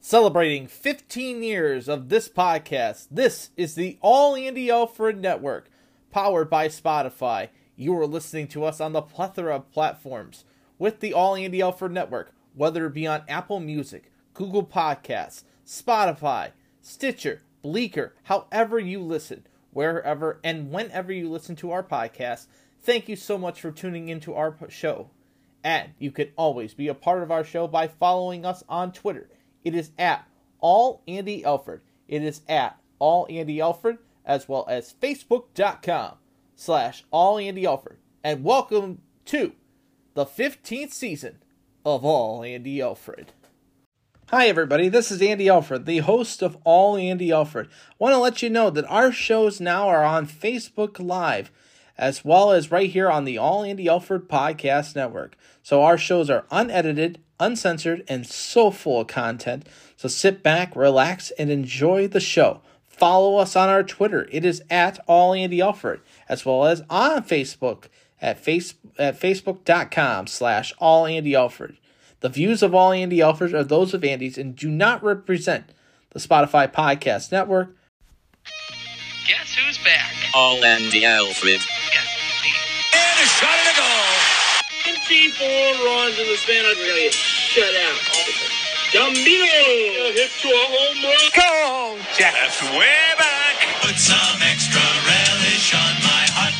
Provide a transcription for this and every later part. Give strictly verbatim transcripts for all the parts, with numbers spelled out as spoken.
Celebrating fifteen years of this podcast, this is the All Andy Alford Network, powered by Spotify. You are listening to us on the plethora of platforms with the All Andy Alford Network, whether it be on Apple Music, Google Podcasts, Spotify, Stitcher, Bleaker, however you listen, wherever and whenever you listen to our podcast. Thank you so much for tuning into our show. And you can always be a part of our show by following us on Twitter. It is at All Andy Alford. It is at All Andy Alford, as well as Facebook.com slash All Andy Alford. And welcome to the fifteenth season of All Andy Alford. Hi everybody, this is Andy Alford, the host of All Andy Alford. I want to let you know that our shows now are on Facebook Live, as well as right here on the All Andy Alford Podcast Network. So our shows are unedited, uncensored, and so full of content. So sit back, relax, and enjoy the show. Follow us on our Twitter. It is at All Andy Alford, as well as on Facebook at face at facebook.com slash All Andy Alford. The views of All Andy Alford are those of Andy's and do not represent the Spotify Podcast Network. Guess who's back? All Andy Alford. And a shot and a goal. fifty-four runs in the span of really shut out. Gambino hit to a home run. Go, Jack. That's way back. Put some extra relish on my hot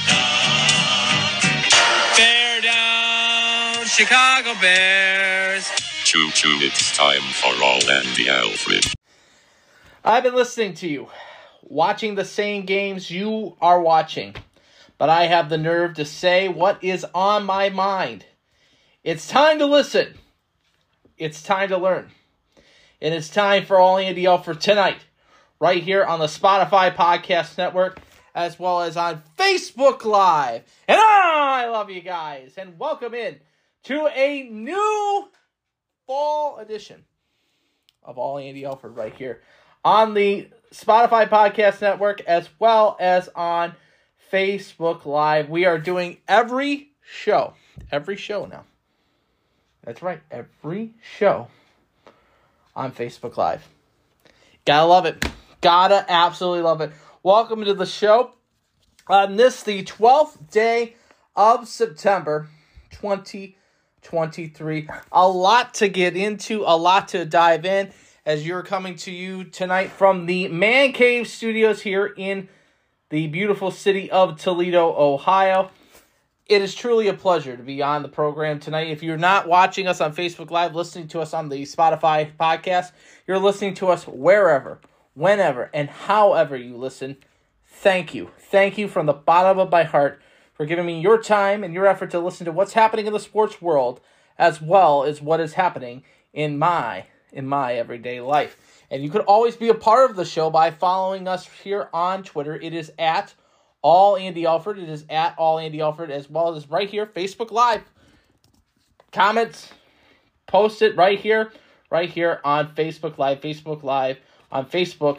dog. Bear down, Chicago Bears. Choo choo, it's time for All Andy Alford. I've been listening to you, watching the same games you are watching, but I have the nerve to say what is on my mind. It's time to listen. It's time to learn. And it's time for All Andy Alford tonight, right here on the Spotify Podcast Network, as well as on Facebook Live. And I love you guys, and welcome in to a new fall edition of All Andy Alford right here on the Spotify Podcast Network, as well as on Facebook Live. We are doing every show, every show now. That's right, every show on Facebook Live. Gotta love it. Gotta absolutely love it. Welcome to the show on this, the twelfth day of September, twenty twenty-three. A lot to get into, a lot to dive in, as you're coming to you tonight from the Man Cave Studios here in the beautiful city of Toledo, Ohio. It is truly a pleasure to be on the program tonight. If you're not watching us on Facebook Live, listening to us on the Spotify podcast, you're listening to us wherever, whenever, and however you listen. Thank you. Thank you from the bottom of my heart for giving me your time and your effort to listen to what's happening in the sports world, as well as what is happening in my in my everyday life. And you could always be a part of the show by following us here on Twitter. It is at All Andy Alford. It is at All Andy Alford, as well as right here, Facebook Live. Comments, post it right here, right here on Facebook Live, Facebook Live on Facebook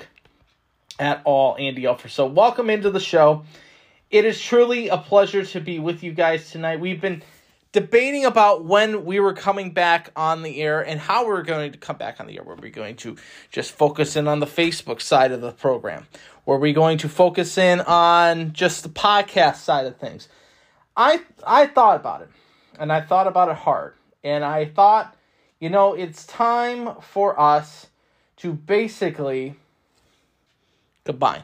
at All Andy Alford. So welcome into the show. It is truly a pleasure to be with you guys tonight. We've been debating about when we were coming back on the air and how we were going to come back on the air. Were we going to just focus in on the Facebook side of the program? Were we going to focus in on just the podcast side of things? I I thought about it, and I thought about it hard. And I thought, you know, it's time for us to basically combine.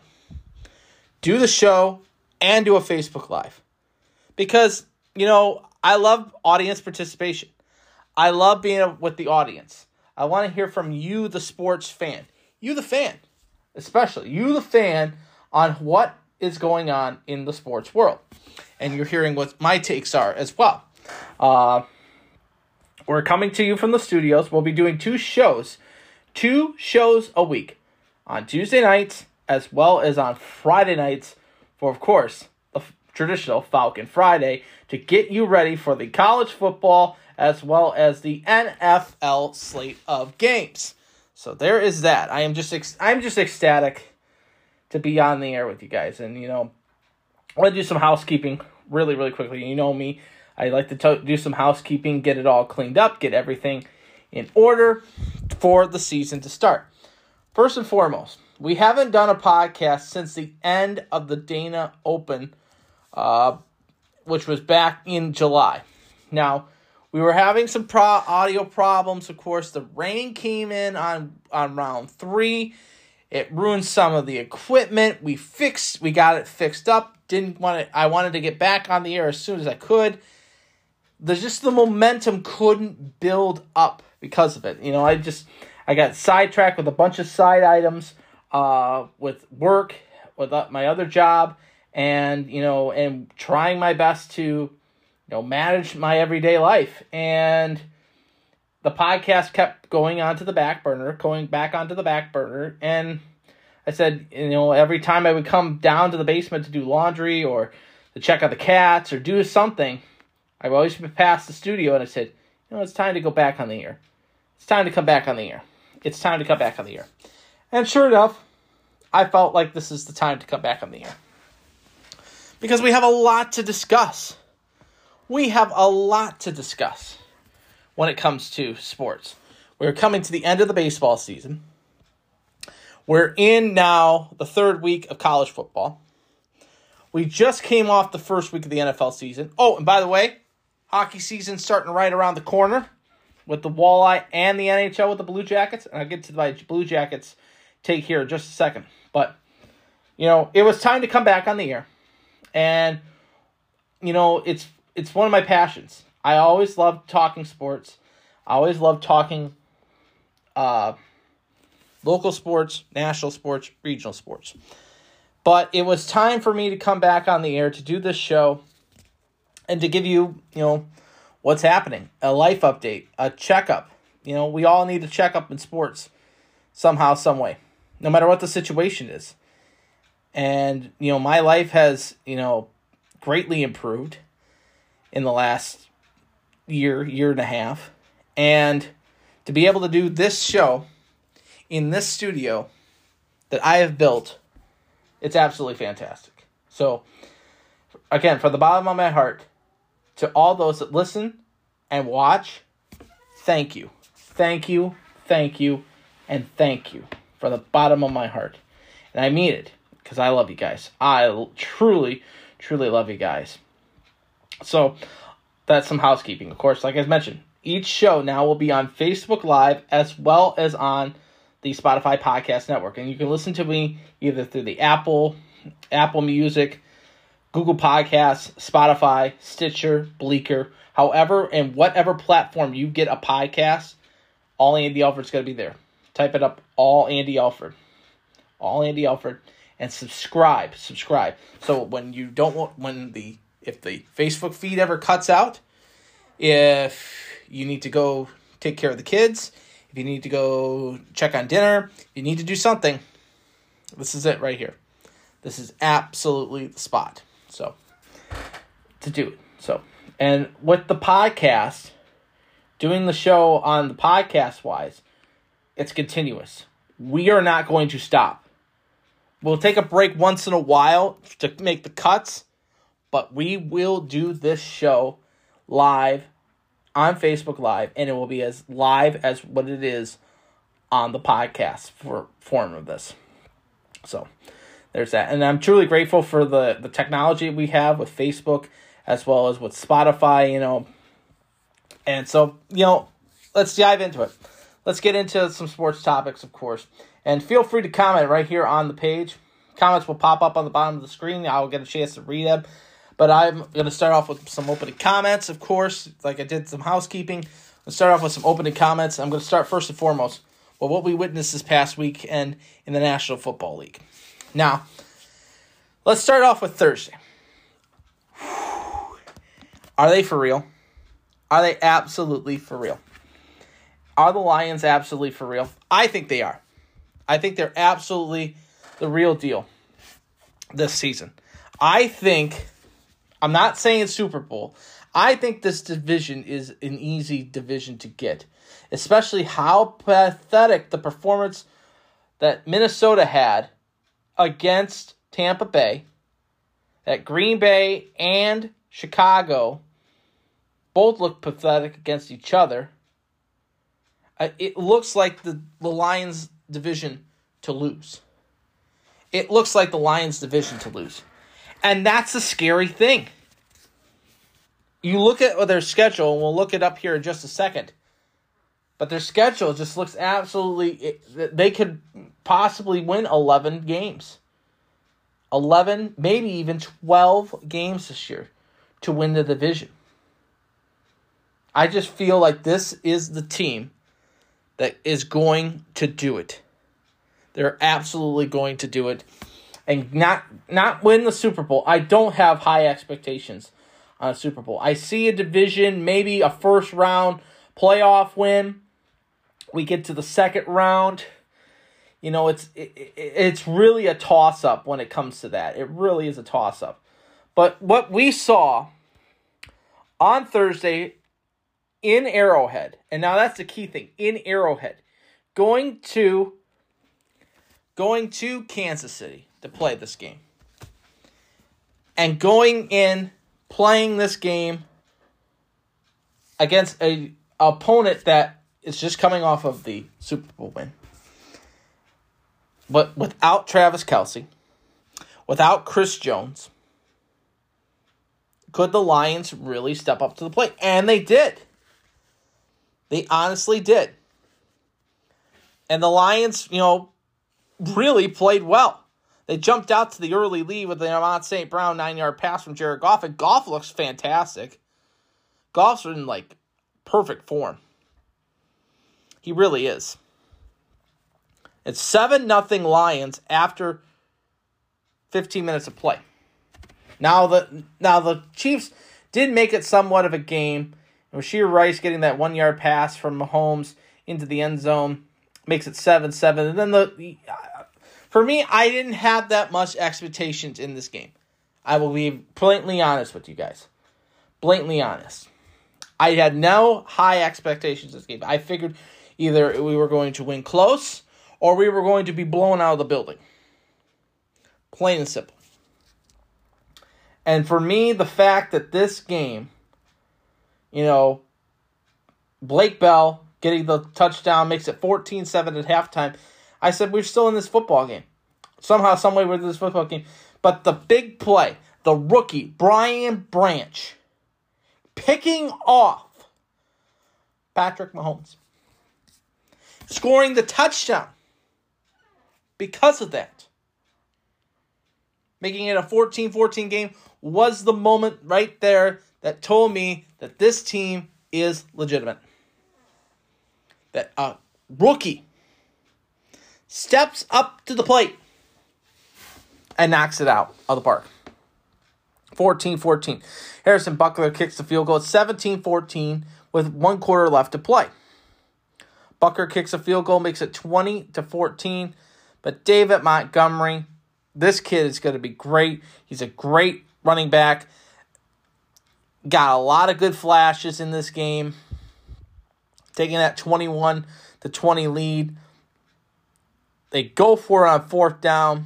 Do the show and do a Facebook Live. Because, you know, I love audience participation. I love being with the audience. I want to hear from you, the sports fan. You, the fan. Especially you, the fan, on what is going on in the sports world. And you're hearing what my takes are as well. Uh, we're coming to you from the studios. We'll be doing two shows. Two shows a week. On Tuesday nights, as well as on Friday nights. For, of course, the f- traditional Falcon Friday, to get you ready for the college football as well as the N F L slate of games. So there is that. I am just ec- I'm just ecstatic to be on the air with you guys. And, you know, I want to do some housekeeping really, really quickly. You know me. I like to t- do some housekeeping, get it all cleaned up, get everything in order. for the season to start. First and foremost, we haven't done a podcast since the end of the Dana Open, uh, which was back in July. Now, we were having some pro- audio problems. Of course, the rain came in on, on round three. It ruined some of the equipment. We fixed, we got it fixed up. Didn't want it. I wanted to get back on the air as soon as I could. There's just the momentum couldn't build up because of it. You know, I just I got sidetracked with a bunch of side items, uh, with work, with my other job, and you know, and trying my best to, you know, manage my everyday life. And the podcast kept going onto the back burner, going back onto the back burner, and I said, you know, every time I would come down to the basement to do laundry or to check on the cats or do something, I would always pass the studio and I said, you know, it's time to go back on the air. It's time to come back on the air. It's time to come back on the air. And sure enough, I felt like this is the time to come back on the air. Because we have a lot to discuss. We have a lot to discuss when it comes to sports. We're coming to the end of the baseball season. We're in now the third week of college football. We just came off the first week of the N F L season. Oh, and by the way, hockey season starting right around the corner with the Walleye and the N H L with the Blue Jackets. And I'll get to my Blue Jackets take here in just a second. But, you know, it was time to come back on the air. And, you know, it's it's one of my passions. I always loved talking sports. I always loved talking uh local sports, national sports, regional sports. But it was time for me to come back on the air to do this show and to give you, you know, what's happening, a life update, a checkup. You know, we all need a checkup in sports somehow, some way, no matter what the situation is. And, you know, my life has, you know, greatly improved in the last year, year and a half. And to be able to do this show in this studio that I have built, it's absolutely fantastic. So, again, from the bottom of my heart, to all those that listen and watch, thank you. Thank you, thank you, and thank you from the bottom of my heart. And I mean it, because I love you guys. I truly, truly love you guys. So, that's some housekeeping. Of course, like I mentioned, each show now will be on Facebook Live as well as on the Spotify Podcast Network. And you can listen to me either through the Apple, Apple Music, Google Podcasts, Spotify, Stitcher, Bleaker, however, and whatever platform you get a podcast, All Andy Alfred's going to be there. Type it up, All Andy Alfred. All Andy Alfred. And subscribe, subscribe. So when you don't want, when the, if the Facebook feed ever cuts out, if you need to go take care of the kids, if you need to go check on dinner, if you need to do something, this is it right here. This is absolutely the spot. So, to do it. So, and with the podcast, doing the show on the podcast-wise, it's continuous. We are not going to stop. We'll take a break once in a while to make the cuts, but we will do this show live on Facebook Live, and it will be as live as what it is on the podcast for form of this. So, there's that. And I'm truly grateful for the, the technology we have with Facebook as well as with Spotify, you know. And so, you know, let's dive into it. Let's get into some sports topics, of course. And feel free to comment right here on the page. Comments will pop up on the bottom of the screen. I'll get a chance to read them. But I'm going to start off with some opening comments, of course, like I did some housekeeping. Let's start off with some opening comments. I'm going to start first and foremost with what we witnessed this past weekend in the National Football League. Now, let's start off with Thursday. Are they for real? Are they absolutely for real? Are the Lions absolutely for real? I think they are. I think they're absolutely the real deal this season. I think... I'm not saying Super Bowl. I think this division is an easy division to get, especially how pathetic the performance that Minnesota had against Tampa Bay, that Green Bay and Chicago both looked pathetic against each other. Uh, it looks like the, the Lions division to lose. It looks like the Lions division to lose. And that's a scary thing. You look at their schedule, and we'll look it up here in just a second. But their schedule just looks absolutely... They could possibly win eleven games. eleven, maybe even twelve games this year to win the division. I just feel like this is the team that is going to do it. They're absolutely going to do it. And not not win the Super Bowl. I don't have high expectations on a Super Bowl. I see a division, maybe a first round playoff win. We get to the second round. You know, it's it, it's really a toss-up when it comes to that. It really is a toss-up. But what we saw on Thursday in Arrowhead, and now that's the key thing, in Arrowhead, going to going to Kansas City to play this game. And going in, playing this game against a opponent that is just coming off of the Super Bowl win. But without Travis Kelce, without Chris Jones, could the Lions really step up to the plate? And they did. They honestly did. And the Lions, you know, really played well. They jumped out to the early lead with the Amon Saint Brown nine-yard pass from Jared Goff, and Goff looks fantastic. Goff's in, like, perfect form. He really is. It's seven nothing Lions after fifteen minutes of play. Now the now the Chiefs did make it somewhat of a game. Rashee Rice getting that one-yard pass from Mahomes into the end zone makes it seven seven. And then the, the uh, for me, I didn't have that much expectations in this game. I will be blatantly honest with you guys. Blatantly honest. I had no high expectations this game. I figured either we were going to win close or we were going to be blown out of the building. Plain and simple. And for me, the fact that this game, you know, Blake Bell getting the touchdown makes it fourteen seven at halftime. I said, we're still in this football game. Somehow, someway, we're in this football game. But the big play, the rookie, Brian Branch, picking off Patrick Mahomes, scoring the touchdown because of that, making it a fourteen fourteen game, was the moment right there that told me that this team is legitimate. That a rookie steps up to the plate and knocks it out of the park. fourteen fourteen. Harrison Butker kicks the field goal. It's seventeen fourteen with one quarter left to play. Butker kicks a field goal, makes it twenty to fourteen. But David Montgomery, this kid is going to be great. He's a great running back. Got a lot of good flashes in this game. Taking that twenty-one to twenty lead. They go for it on fourth down.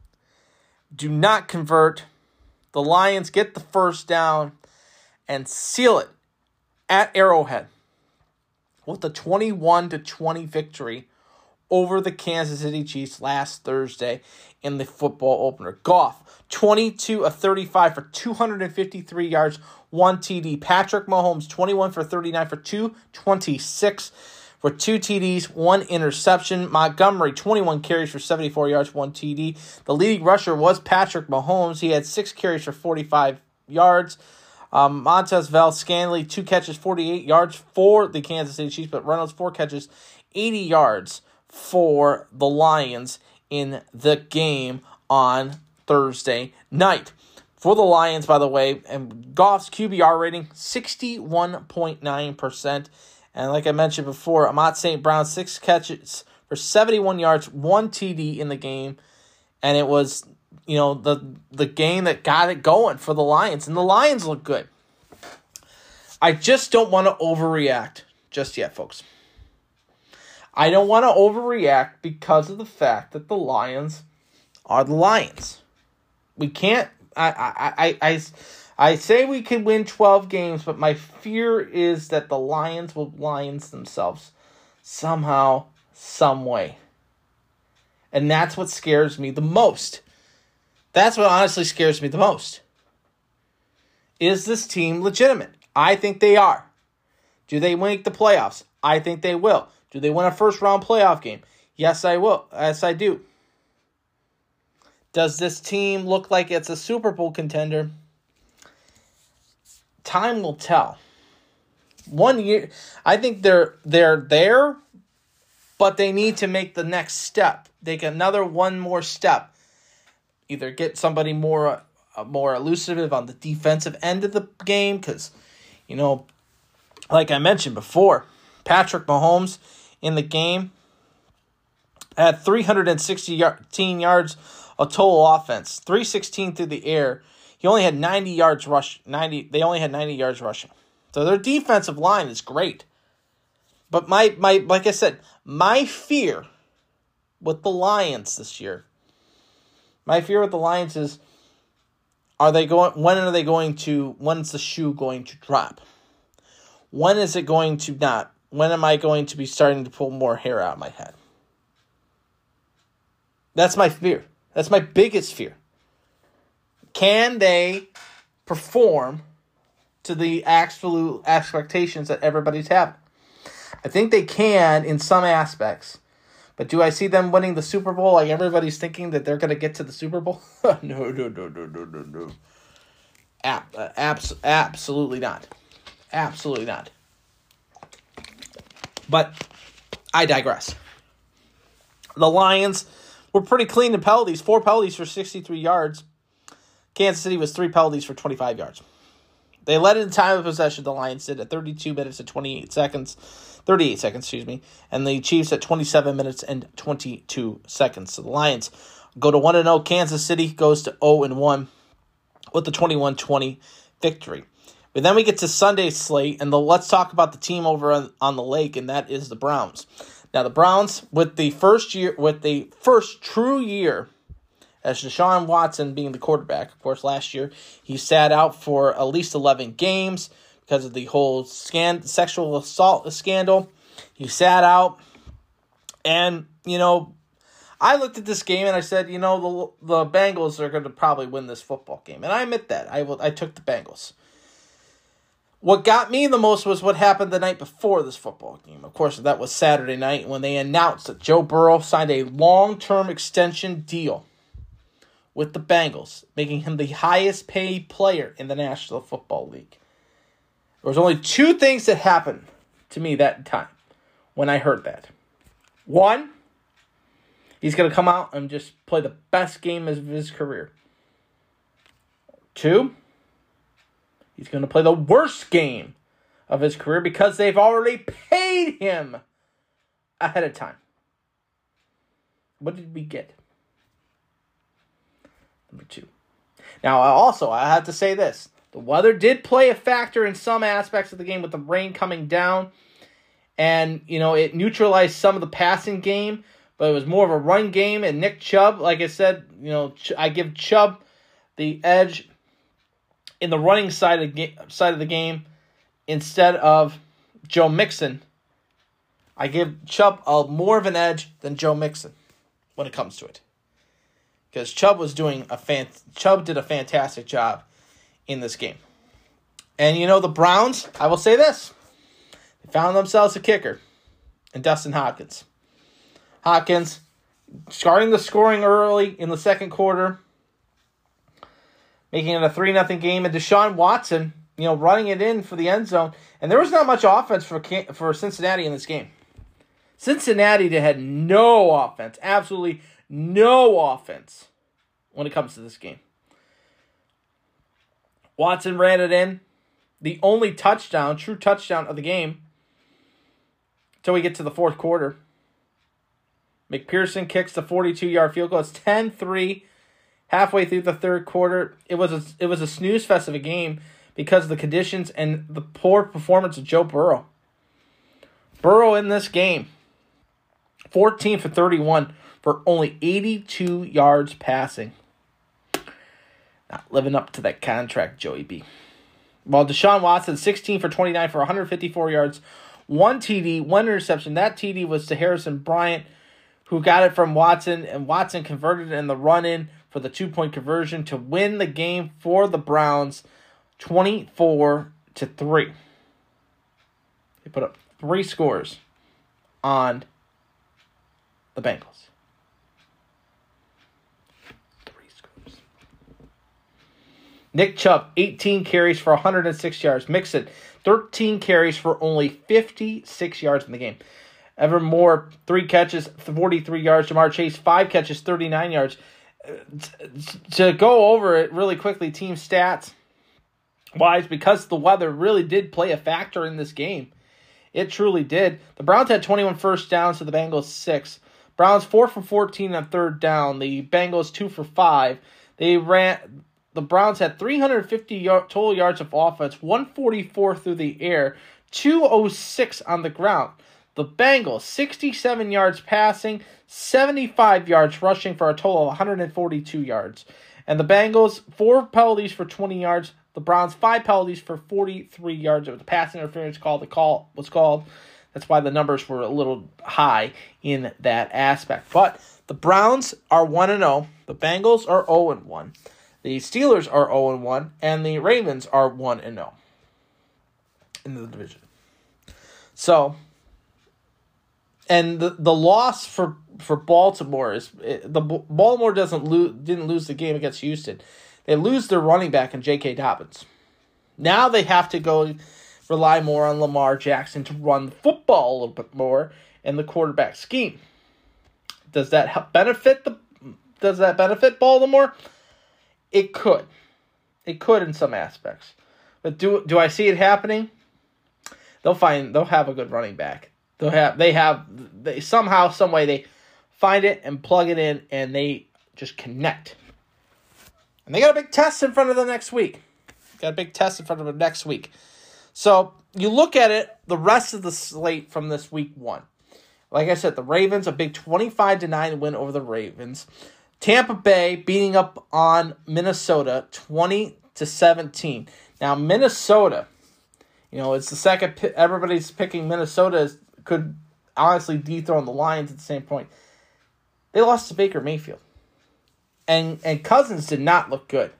Do not convert. The Lions get the first down and seal it at Arrowhead with a twenty-one to twenty victory over the Kansas City Chiefs last Thursday in the football opener. Goff, twenty-two of thirty-five for two hundred fifty-three yards, one T D. Patrick Mahomes, twenty-one for thirty-nine for two twenty-six for two T Ds, one interception. Montgomery, twenty-one carries for seventy-four yards, one T D. The leading rusher was Patrick Mahomes. He had six carries for forty-five yards. Um, Montez Valdes-Scantling, two catches, forty-eight yards for the Kansas City Chiefs, but Reynolds, four catches, eighty yards for the Lions in the game on Thursday night. For the Lions, by the way, and Goff's Q B R rating, sixty-one point nine percent. And like I mentioned before, Amon Saint Brown, six catches for seventy-one yards, one T D in the game. And it was, you know, the, the game that got it going for the Lions. And the Lions look good. I just don't want to overreact just yet, folks. I don't want to overreact because of the fact that the Lions are the Lions. We can't... I, I, I, I, I say we can win twelve games, but my fear is that the Lions will Lions themselves somehow, some way. And that's what scares me the most. That's what honestly scares me the most. Is this team legitimate? I think they are. Do they make the playoffs? I think they will. Do they win a first round playoff game? Yes, I will. Yes, I do. Does this team look like it's a Super Bowl contender? Time will tell. One year, I think they're they're there, but they need to make the next step. Take another one more step. Either get somebody more uh, more elusive on the defensive end of the game, because, you know, like I mentioned before, Patrick Mahomes in the game had three hundred sixteen yards of total offense, three sixteen through the air. He only had ninety yards rush. ninety. They only had ninety yards rushing. So their defensive line is great. But my my like I said, my fear with the Lions this year, my fear with the Lions is, are they going? When are they going to? When's the shoe going to drop? When is it going to not? When am I going to be starting to pull more hair out of my head? That's my fear. That's my biggest fear. Can they perform to the absolute expectations that everybody's having? I think they can in some aspects. But do I see them winning the Super Bowl like everybody's thinking that they're going to get to the Super Bowl? no, no, no, no, no, no, no. Ab- uh, abs- absolutely not. Absolutely not. But I digress. The Lions were pretty clean in penalties. Four penalties for sixty-three yards. Kansas City was three penalties for twenty-five yards. They led in time of possession, the Lions did, at thirty-two minutes and twenty-eight seconds. thirty-eight seconds, excuse me. And the Chiefs at twenty-seven minutes and twenty-two seconds. So the Lions go to one and oh. Kansas City goes to oh and one with the twenty-one twenty victory. But then we get to Sunday's slate, and the, let's talk about the team over on, on the lake, and that is the Browns. Now the Browns, with the first year, with the first true year as Deshaun Watson being the quarterback. Of course, last year he sat out for at least eleven games because of the whole scan, sexual assault scandal. He sat out, and, you know, I looked at this game and I said, you know, the the Bengals are going to probably win this football game, and I admit that. I will. I took the Bengals. What got me the most was what happened the night before this football game. Of course, that was Saturday night when they announced that Joe Burrow signed a long-term extension deal with the Bengals, making him the highest paid player in the National Football League. There was only two things that happened to me that time when I heard that. One, he's going to come out and just play the best game of his career. Two, he's going to play the worst game of his career because they've already paid him ahead of time. What did we get? Number two. Now, also, I have to say this. The weather did play a factor in some aspects of the game with the rain coming down. And, you know, it neutralized some of the passing game. But it was more of a run game. And Nick Chubb, like I said, you know, I give Chubb the edge in the running side of, ga- side of the game instead of Joe Mixon. I give Chubb a, more of an edge than Joe Mixon when it comes to it. Because Chubb was doing a fan, Chubb did a fantastic job in this game. And, you know, the Browns, I will say this. They found themselves a kicker in Dustin Hopkins. Hopkins starting the scoring early in the second quarter, making it a three nothing game. And Deshaun Watson, you know, running it in for the end zone. And there was not much offense for for Cincinnati in this game. Cincinnati, they had no offense. Absolutely no offense when it comes to this game. Watson ran it in. The only touchdown, true touchdown of the game, until we get to the fourth quarter. McPherson kicks the forty-two-yard field goal. It's ten three. Halfway through the third quarter, it was a, it was a snooze fest of a game because of the conditions and the poor performance of Joe Burrow. Burrow in this game, fourteen for thirty-one for only eighty-two yards passing. Not living up to that contract, Joey B. While Deshaun Watson, sixteen for twenty-nine for one hundred fifty-four yards, one T D, one interception. That T D was to Harrison Bryant, who got it from Watson, and Watson converted it in the run-in for the two-point conversion to win the game for the Browns twenty-four to three. They put up three scores on the Bengals. Three scores. Nick Chubb, eighteen carries for one hundred six yards. Mixon, thirteen carries for only fifty-six yards in the game. Evan Moore, three catches, forty-three yards. Jamar Chase, five catches, thirty-nine yards. To go over it really quickly, team stats wise, because the weather really did play a factor in this game. It truly did. The Browns had twenty-one first downs to the Bengals six. Browns four for fourteen on third down. The Bengals two for five. They ran. The Browns had three hundred fifty yard, total yards of offense, one forty-four through the air, two oh six on the ground. The Bengals, sixty-seven yards passing, seventy-five yards rushing for a total of one hundred forty-two yards. And the Bengals, four penalties for twenty yards. The Browns, five penalties for forty-three yards. It was a pass interference call. The call was called. That's why the numbers were a little high in that aspect. But the Browns are one and oh. The Bengals are oh and one. The Steelers are oh and one. And the Ravens are one and oh in the division. So, and the, the loss for, for Baltimore is the Baltimore doesn't lose didn't lose the game against Houston. They lose their running back in J K. Dobbins. Now they have to go rely more on Lamar Jackson to run the football a little bit more in the quarterback scheme. Does that help benefit the? Does that benefit Baltimore? It could. It could in some aspects. But do do I see it happening? They'll find they'll have a good running back. They'll have they have they somehow, some way they find it and plug it in and they just connect. And they got a big test in front of them next week. Got a big test in front of them next week. So you look at it, the rest of the slate from this week one. Like I said, the Ravens, a big twenty-five to nine win over the Ravens. Tampa Bay beating up on Minnesota twenty to seventeen. Now Minnesota, you know, it's the second pick. Everybody's picking Minnesota could honestly dethrone the Lions at the same point. They lost to Baker Mayfield. And and Cousins did not look good.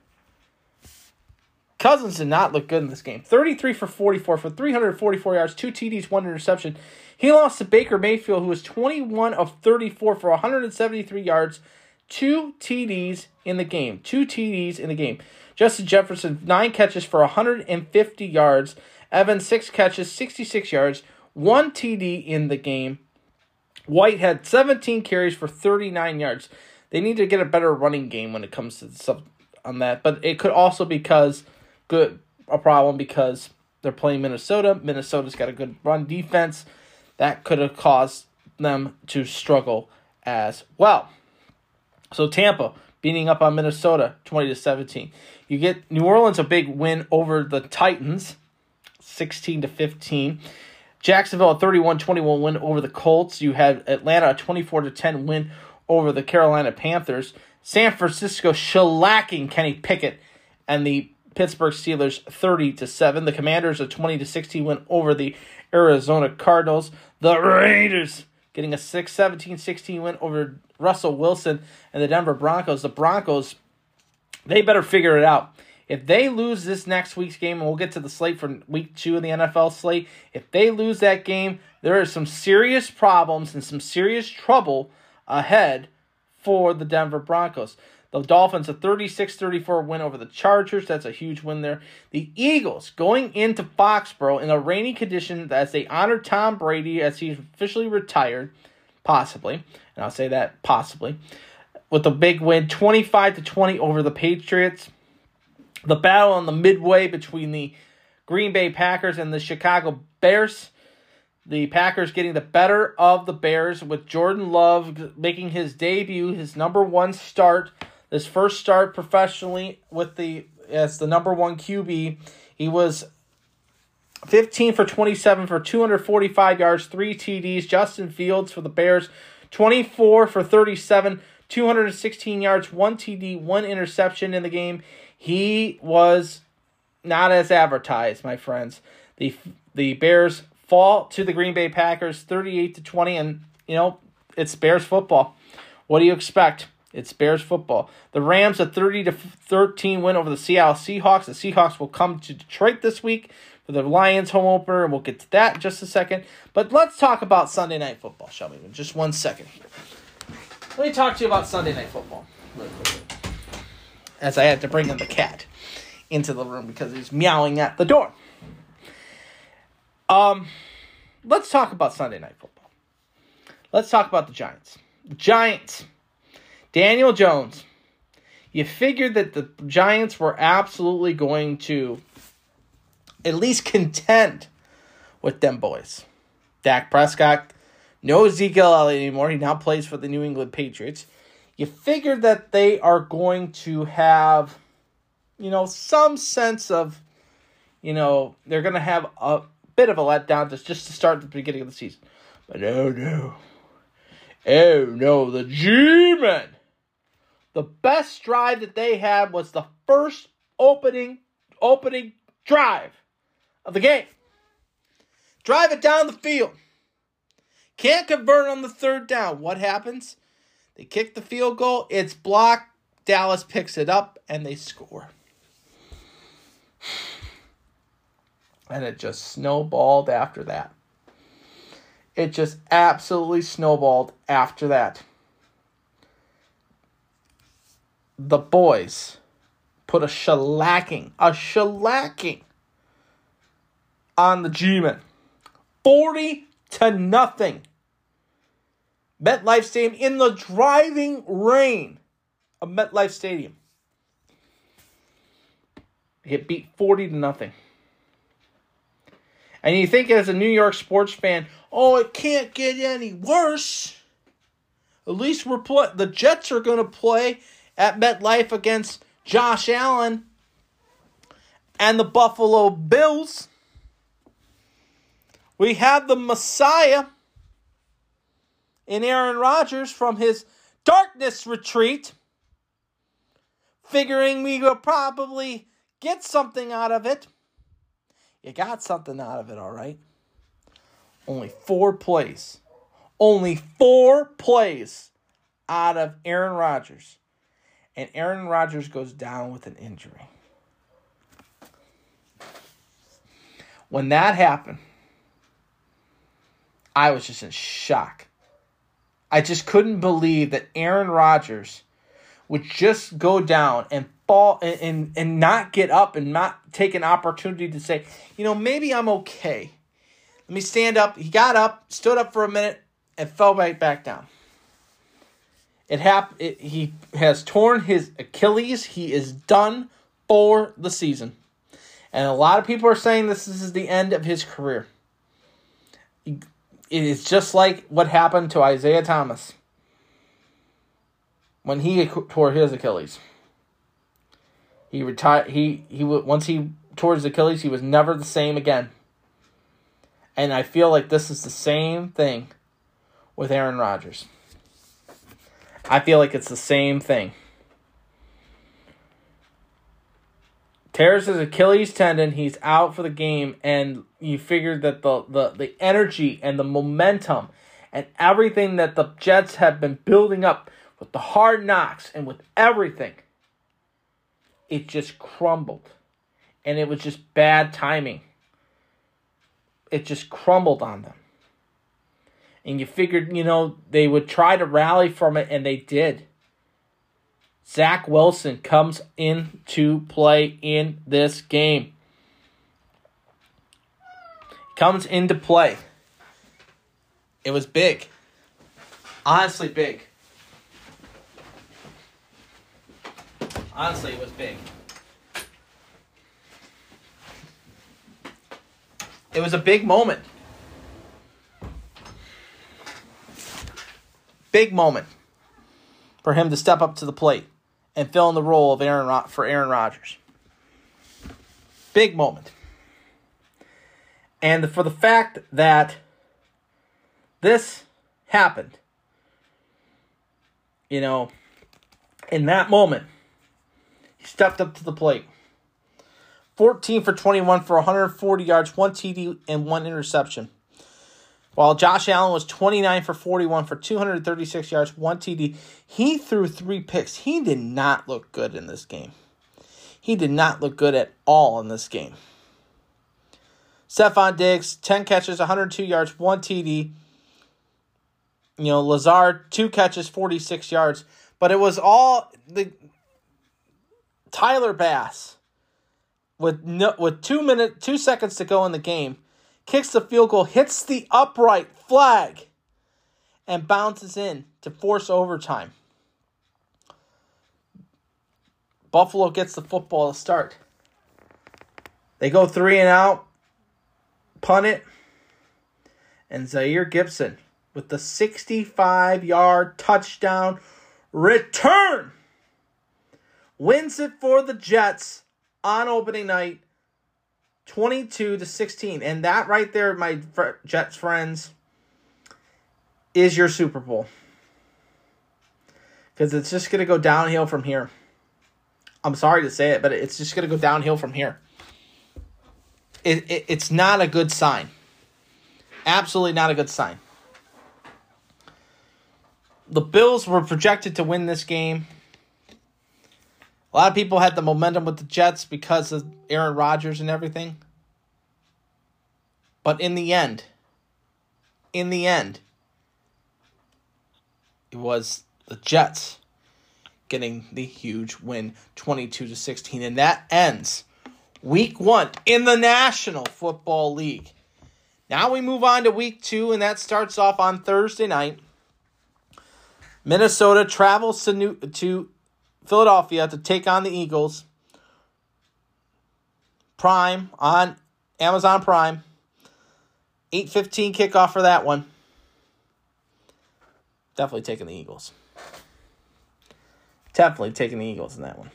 Cousins did not look good in this game. thirty-three for forty-four for three hundred forty-four yards, two T Ds, one interception. He lost to Baker Mayfield, who was twenty-one of thirty-four for one hundred seventy-three yards, two T Ds in the game. Two T Ds in the game. Justin Jefferson, nine catches for one hundred fifty yards. Evans, six catches, sixty-six yards, one T D in the game. White had seventeen carries for thirty-nine yards. They need to get a better running game when it comes to stuff on that. But it could also because good a problem because they're playing Minnesota. Minnesota's got a good run defense. That could have caused them to struggle as well. So Tampa beating up on Minnesota twenty to seventeen. You get New Orleans a big win over the Titans sixteen to fifteen. Jacksonville a thirty-one twenty-one win over the Colts. You had Atlanta a twenty-four to ten win over the Carolina Panthers. San Francisco shellacking Kenny Pickett and the Pittsburgh Steelers thirty to seven. The Commanders a twenty to sixteen win over the Arizona Cardinals. The Raiders getting a six seventeen sixteen win over Russell Wilson and the Denver Broncos. The Broncos, they better figure it out. If they lose this next week's game, and we'll get to the slate for week two of the N F L slate, if they lose that game, there are some serious problems and some serious trouble ahead for the Denver Broncos. The Dolphins, a thirty-six thirty-four win over the Chargers. That's a huge win there. The Eagles going into Foxborough in a rainy condition as they honor Tom Brady as he's officially retired, possibly. And I'll say that possibly. With a big win, twenty-five to twenty over the Patriots. The battle on the midway between the Green Bay Packers and the Chicago Bears. The Packers getting the better of the Bears with Jordan Love making his debut, his number one start, his first start professionally with the as the number one Q B. He was fifteen for twenty-seven for two hundred forty-five yards, three T Ds. Justin Fields for the Bears, twenty-four for thirty-seven, two hundred sixteen yards, one T D, one interception in the game. He was not as advertised, my friends. The the Bears fall to the Green Bay Packers thirty-eight to twenty, and, you know, it's Bears football. What do you expect? It's Bears football. The Rams, a thirty to thirteen win over the Seattle Seahawks. The Seahawks will come to Detroit this week for the Lions home opener, and we'll get to that in just a second. But let's talk about Sunday Night Football, shall we? In just one second here. Let me talk to you about Sunday Night Football really quickly, as I had to bring in the cat into the room because he's meowing at the door. Um, let's talk about Sunday Night Football. Let's talk about the Giants. The Giants. Daniel Jones. You figured that the Giants were absolutely going to at least contend with them boys. Dak Prescott, no Ezekiel Elliott anymore. He now plays for the New England Patriots. You figured that they are going to have, you know, some sense of, you know, they're going to have a bit of a letdown just, just to start the beginning of the season. But oh no. Oh no, the G-Men. The best drive that they had was the first opening opening drive of the game. Drive it down the field. Can't convert on the third down. What happens? They kick the field goal. It's blocked. Dallas picks it up, and they score. And it just snowballed after that. It just absolutely snowballed after that. The boys put a shellacking, a shellacking on the G-Men. forty to nothing. MetLife Stadium in the driving rain of MetLife Stadium. It beat forty to nothing. And you think as a New York sports fan, oh, it can't get any worse. At least we're play- the Jets are going to play at MetLife against Josh Allen and the Buffalo Bills. We have the Messiah in Aaron Rodgers from his darkness retreat, figuring we will probably get something out of it. You got something out of it, all right? Only four plays. Only four plays out of Aaron Rodgers. And Aaron Rodgers goes down with an injury. When that happened, I was just in shock. I just couldn't believe that Aaron Rodgers would just go down and fall and, and, and not get up and not take an opportunity to say, you know, maybe I'm okay. Let me stand up. He got up, stood up for a minute, and fell right back down. It hap- it, he has torn his Achilles. He is done for the season. And a lot of people are saying this is the end of his career. It is just like what happened to Isaiah Thomas when he tore his Achilles. He retired. He he once he tore his Achilles, he was never the same again. And I feel like this is the same thing with Aaron Rodgers. I feel like it's the same thing. Tears his Achilles tendon, he's out for the game, and you figured that the, the, the energy and the momentum and everything that the Jets have been building up with the hard knocks and with everything, it just crumbled. And it was just bad timing. It just crumbled on them. And you figured, you know, they would try to rally from it, and they did. Zach Wilson comes into play in this game. Comes into play. It was big. Honestly, big. Honestly, it was big. It was a big moment. Big moment for him to step up to the plate and fill in the role of Aaron Rod- for Aaron Rodgers. Big moment. And for the fact that this happened, you know, in that moment, he stepped up to the plate. fourteen for twenty-one for one hundred forty yards, one T D, and one interception. While Josh Allen was twenty-nine for forty-one for two hundred thirty-six yards, one T D. He threw three picks. He did not look good in this game. He did not look good at all in this game. Stephon Diggs, ten catches, one hundred two yards, one T D. You know, Lazard, two catches, forty-six yards. But it was all the Tyler Bass with no, with two minute, two seconds to go in the game, kicks the field goal, hits the upright flag, and bounces in to force overtime. Buffalo gets the football to start. They go three and out, punt it, and Zaire Gibson with the sixty-five-yard touchdown return wins it for the Jets on opening night, twenty-two to sixteen. And that right there, my fr- Jets friends, is your Super Bowl. Because it's just going to go downhill from here. I'm sorry to say it, but it's just going to go downhill from here. It, it It's not a good sign. Absolutely not a good sign. The Bills were projected to win this game. A lot of people had the momentum with the Jets because of Aaron Rodgers and everything. But in the end, in the end, it was the Jets getting the huge win, twenty-two to sixteen. And that ends week one in the National Football League. Now we move on to week two, and that starts off on Thursday night. Minnesota travels to, New, to Philadelphia to take on the Eagles. Prime on Amazon Prime. eight fifteen kickoff for that one. Definitely taking the Eagles. Definitely taking the Eagles in that one.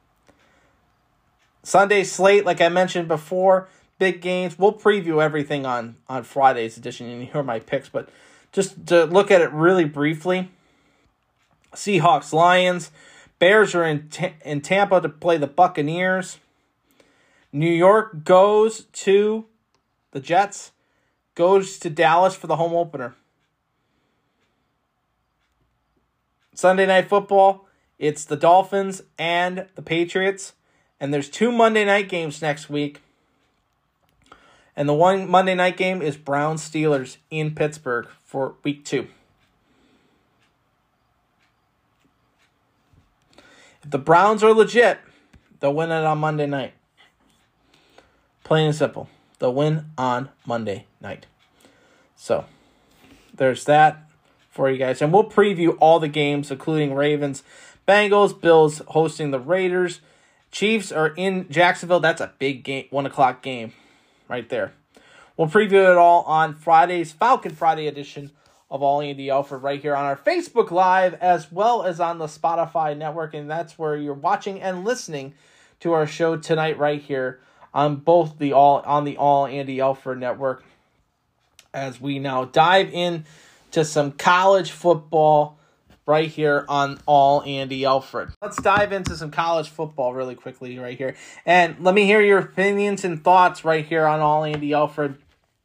Sunday slate, like I mentioned before, big games. We'll preview everything on, on Friday's edition and hear my picks. But just to look at it really briefly. Seahawks, Lions. Bears are in, T- in Tampa to play the Buccaneers. New York goes to the Jets. Goes to Dallas for the home opener. Sunday Night Football. It's the Dolphins and the Patriots. And there's two Monday night games next week. And the one Monday night game is Browns Steelers in Pittsburgh for week two. If the Browns are legit, they'll win it on Monday night. Plain and simple. They'll win on Monday night. So, there's that for you guys. And we'll preview all the games, including Ravens, Bengals, Bills hosting the Raiders. Chiefs are in Jacksonville. That's a big game, one o'clock game right there. We'll preview it all on Friday's Falcon Friday edition of All Andy Alford right here on our Facebook Live as well as on the Spotify network. And that's where you're watching and listening to our show tonight right here on both the all on the All Andy Alford network as we now dive in to some college football right here on All Andy Alford. Let's dive into some college football really quickly right here. And let me hear your opinions and thoughts right here on All Andy Alford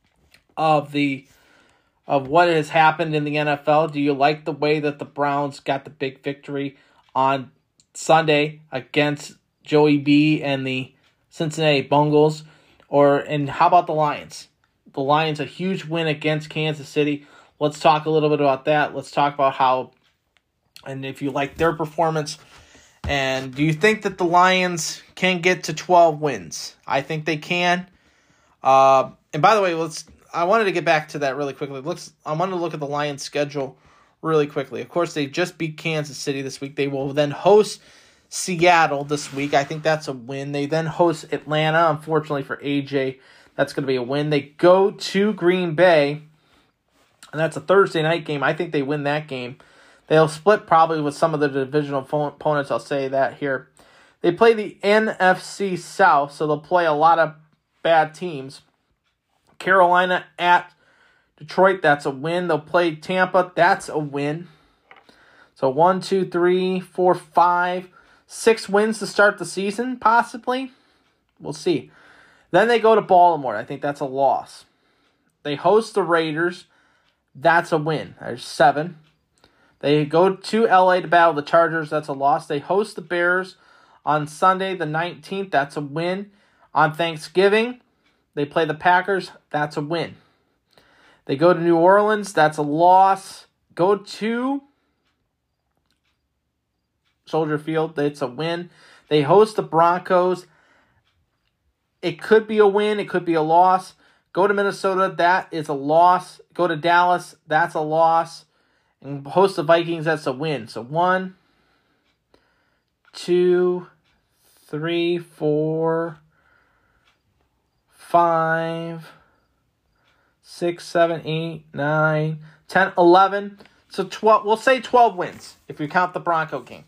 of the of what has happened in the N F L. Do you like the way that the Browns got the big victory on Sunday against Joey B and the Cincinnati Bengals? Or and how about the Lions? The Lions, a huge win against Kansas City. Let's talk a little bit about that. Let's talk about how and if you like their performance. And do you think that the Lions can get to twelve wins? I think they can. Uh, and by the way, let's. I wanted to get back to that really quickly. Looks. I wanted to look at the Lions' schedule really quickly. Of course, they just beat Kansas City this week. They will then host Seattle this week. I think that's a win. They then host Atlanta. Unfortunately for A J, that's going to be a win. They go to Green Bay, and that's a Thursday night game. I think they win that game. They'll split probably with some of the divisional opponents. I'll say that here. They play the N F C South, so they'll play a lot of bad teams. Carolina at Detroit, that's a win. They'll play Tampa, that's a win. So one, two, three, four, five, six wins to start the season, possibly. We'll see. Then they go to Baltimore. I think that's a loss. They host the Raiders. That's a win. There's seven. They go to L A to battle the Chargers. That's a loss. They host the Bears on Sunday the nineteenth. That's a win. On Thanksgiving, they play the Packers. That's a win. They go to New Orleans. That's a loss. Go to Soldier Field. It's a win. They host the Broncos. It could be a win. It could be a loss. Go to Minnesota. That is a loss. Go to Dallas. That's a loss. And host the Vikings. That's a win. So one, two, three, four, five, six, seven, eight, nine, ten, eleven. So twelve. We'll say twelve wins if you count the Bronco game.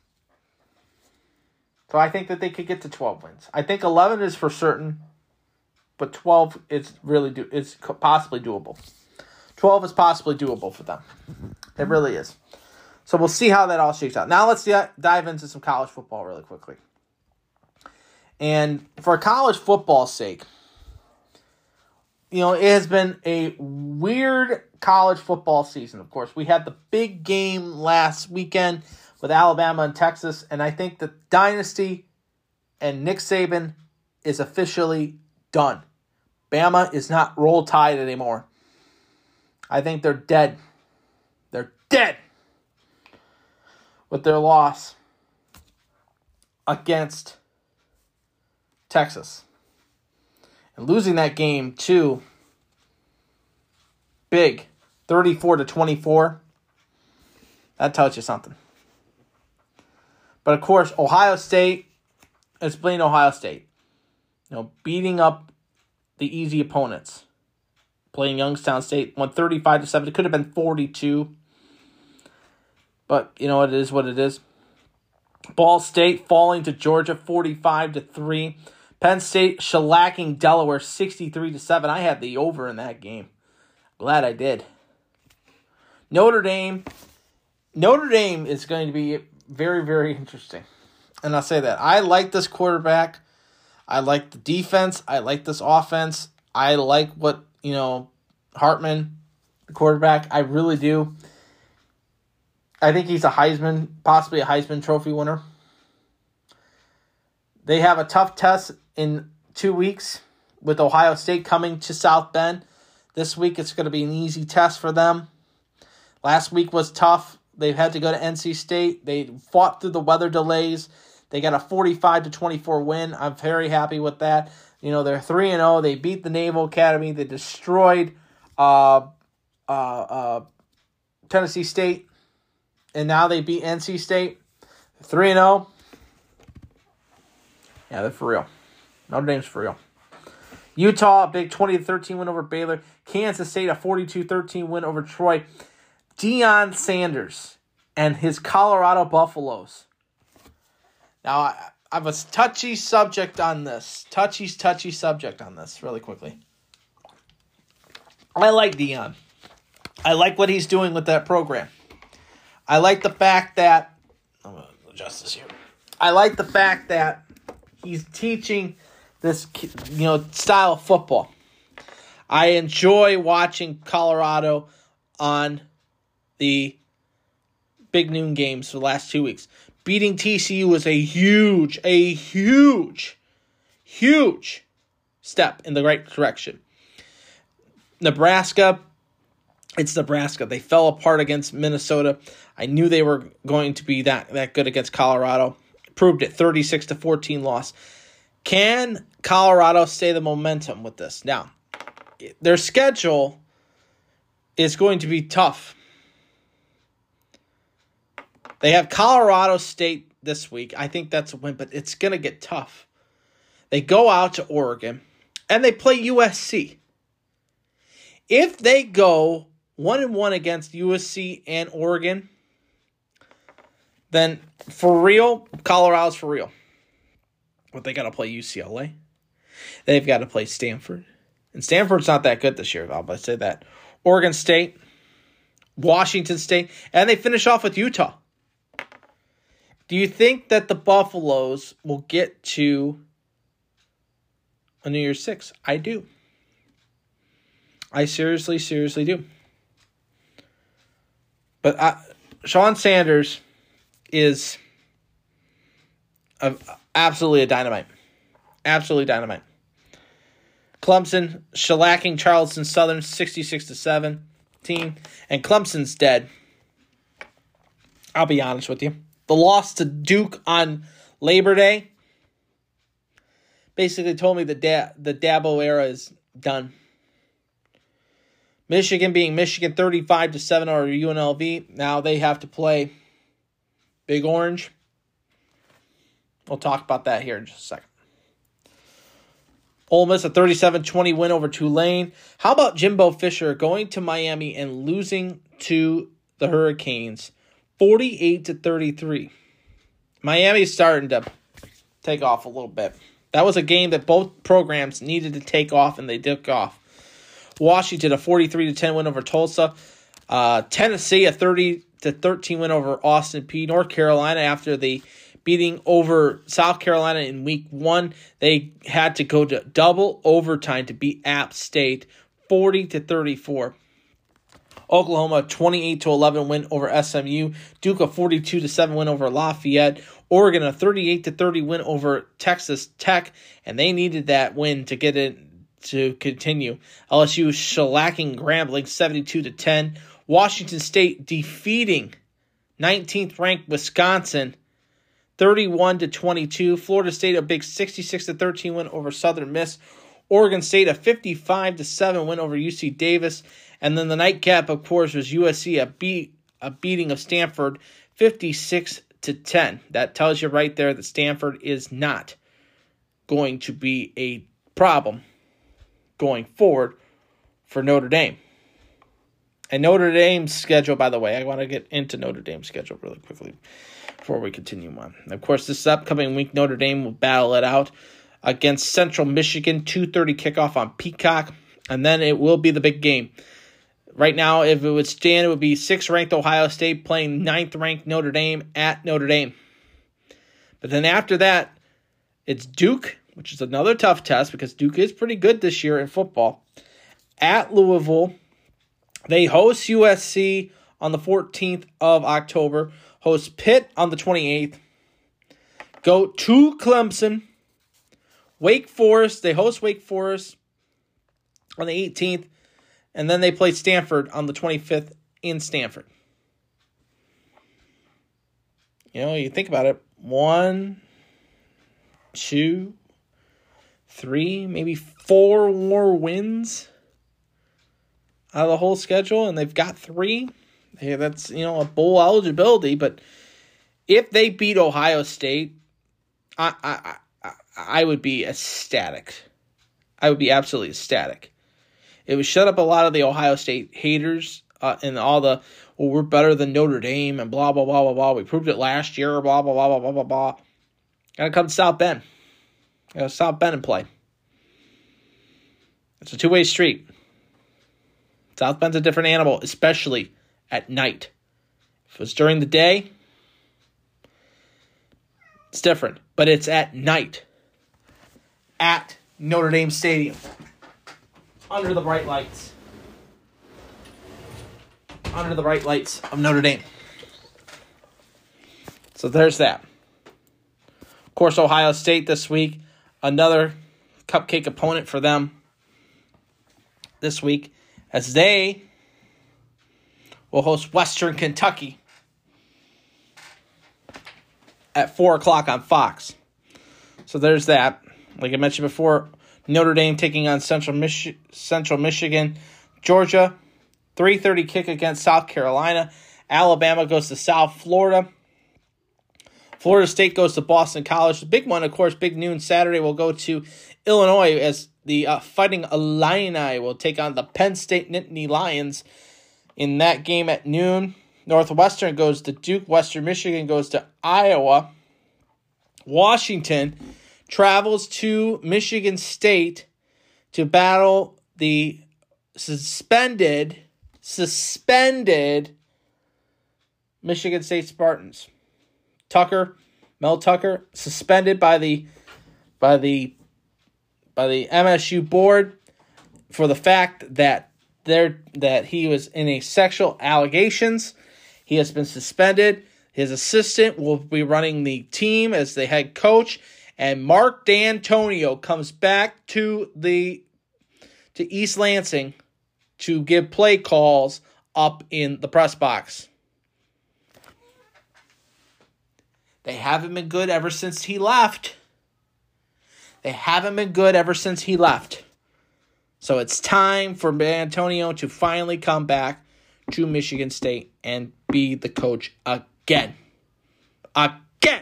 So I think that they could get to twelve wins. I think eleven is for certain, but twelve is really do. It's possibly doable. twelve is possibly doable for them. It really is. So we'll see how that all shakes out. Now let's dive into some college football really quickly. And for college football's sake, you know, it has been a weird college football season. Of course, we had the big game last weekend with Alabama and Texas, and I think the dynasty and Nick Saban is officially done. Bama is not Roll Tide anymore. I think they're dead. They're dead with their loss against Texas. And losing that game, too, big, thirty-four to twenty-four. That tells you something. But, of course, Ohio State, it's playing Ohio State. You know, beating up the easy opponents. Playing Youngstown State, won thirty-five to seven. It could have been forty-two. But, you know, it is what it is. Ball State falling to Georgia, forty-five to three. Penn State shellacking Delaware, sixty-three to seven. I had the over in that game. Glad I did. Notre Dame. Notre Dame is going to be very, very interesting. And I'll say that. I like this quarterback. I like the defense. I like this offense. I like what, you know, Hartman, the quarterback. I really do. I think he's a Heisman, possibly a Heisman Trophy winner. They have a tough test in two weeks with Ohio State coming to South Bend. This week it's going to be an easy test for them. Last week was tough. They've had to go to N C State. They fought through the weather delays. They got a forty-five to twenty-four win. I'm very happy with that. You know, they're three and oh. They beat the Naval Academy. They destroyed uh, uh, uh, Tennessee State. And now they beat N C State. three and oh. Yeah, they're for real. Notre Dame's for real. Utah, a big twenty to thirteen win over Baylor. Kansas State, a forty-two thirteen win over Troy. Deion Sanders and his Colorado Buffaloes. Now, I, I have a touchy subject on this. Touchy, touchy subject on this, really quickly. I like Deion. I like what he's doing with that program. I like the fact that... I'm going to adjust this here. I like the fact that he's teaching this, you know, style of football. I enjoy watching Colorado on the Big Noon games for the last two weeks. Beating T C U was a huge, a huge, huge step in the right direction. Nebraska, it's Nebraska. They fell apart against Minnesota. I knew they were going to be that, that good against Colorado. Proved it, thirty-six to fourteen loss. Can Colorado stay the momentum with this? Now, their schedule is going to be tough. They have Colorado State this week. I think that's a win, but it's going to get tough. They go out to Oregon, and they play U S C. If they go one and one against U S C and Oregon, then for real, Colorado's for real. But they got to play U C L A. They've got to play Stanford. And Stanford's not that good this year, I'll say that. Oregon State, Washington State, and they finish off with Utah. Do you think that the Buffaloes will get to a New Year's Six? I do. I seriously, seriously do. But I, Sean Sanders is a, absolutely a dynamite. Absolutely dynamite. Clemson shellacking Charleston Southern sixty-six to seventeen. And Clemson's dead. I'll be honest with you. The loss to Duke on Labor Day basically told me the da- the Dabo era is done. Michigan being Michigan thirty-five to seven over U N L V. Now they have to play Big Orange. We'll talk about that here in just a second. Ole Miss a thirty-seven twenty win over Tulane. How about Jimbo Fisher going to Miami and losing to the Hurricanes forty-eight to thirty-three? Miami's starting to take off a little bit. That was a game that both programs needed to take off, and they took off. Washington a forty-three to ten win over Tulsa. Uh, Tennessee a thirty to thirteen win over Austin Peay. North Carolina, after the beating over South Carolina in week one, they had to go to double overtime to beat App State forty to thirty-four. Oklahoma twenty-eight to eleven win over S M U. Duke a forty-two to seven win over Lafayette. Oregon a thirty-eight to thirty win over Texas Tech, and they needed that win to get it to continue. L S U shellacking Grambling seventy-two to ten. Washington State defeating nineteenth ranked Wisconsin thirty-one to twenty-two. Florida State a big sixty-six to thirteen win over Southern Miss. Oregon State a fifty-five to seven win over U C Davis. And then the nightcap, of course, was U S C a beat a beating of Stanford fifty-six to ten. That tells you right there that Stanford is not going to be a problem going forward for Notre Dame. And Notre Dame's schedule, by the way, I want to get into Notre Dame's schedule really quickly before we continue on. Of course, this upcoming week, Notre Dame will battle it out against Central Michigan, two thirty kickoff on Peacock, and then it will be the big game. Right now, if it would stand, it would be sixth-ranked Ohio State playing ninth-ranked Notre Dame at Notre Dame. But then after that, it's Duke, which is another tough test because Duke is pretty good this year in football. At Louisville, they host U S C on the fourteenth of October, host Pitt on the twenty-eighth, go to Clemson, Wake Forest, they host Wake Forest on the eighteenth, and then they play Stanford on the twenty-fifth in Stanford. You know, you think about it, one, two, three, maybe four more wins out of the whole schedule, and they've got three. Hey, that's, you know, a bowl eligibility, but if they beat Ohio State, I I I, I would be ecstatic. I would be absolutely ecstatic. It would shut up a lot of the Ohio State haters uh, and all the, well, we're better than Notre Dame and blah, blah, blah, blah, blah. We proved it last year, blah, blah, blah, blah, blah, blah, blah. Gotta come to South Bend. Gotta South Bend and play. It's a two-way street. South Bend's a different animal, especially at night. If it was during the day, it's different. But it's at night. At Notre Dame Stadium. Under the bright lights. Under the bright lights of Notre Dame. So there's that. Of course, Ohio State this week. Another cupcake opponent for them this week, as they will host Western Kentucky at four o'clock on Fox. So there's that. Like I mentioned before, Notre Dame taking on Central Mich- Central Michigan. Georgia, three thirty kick against South Carolina. Alabama goes to South Florida. Florida State goes to Boston College. The big one, of course, big noon Saturday, will go to Illinois as the uh, Fighting Illini will take on the Penn State Nittany Lions in that game at noon. Northwestern goes to Duke. Western Michigan goes to Iowa. Washington travels to Michigan State to battle the suspended, suspended Michigan State Spartans. Tucker, Mel Tucker, suspended by the by the by the M S U board for the fact that there that he was in a sexual allegations. He has been suspended. His assistant will be running the team as the head coach. And Mark D'Antonio comes back to the to East Lansing to give play calls up in the press box. They haven't been good ever since he left. They haven't been good ever since he left. So it's time for D'Antonio to finally come back to Michigan State and be the coach again. Again.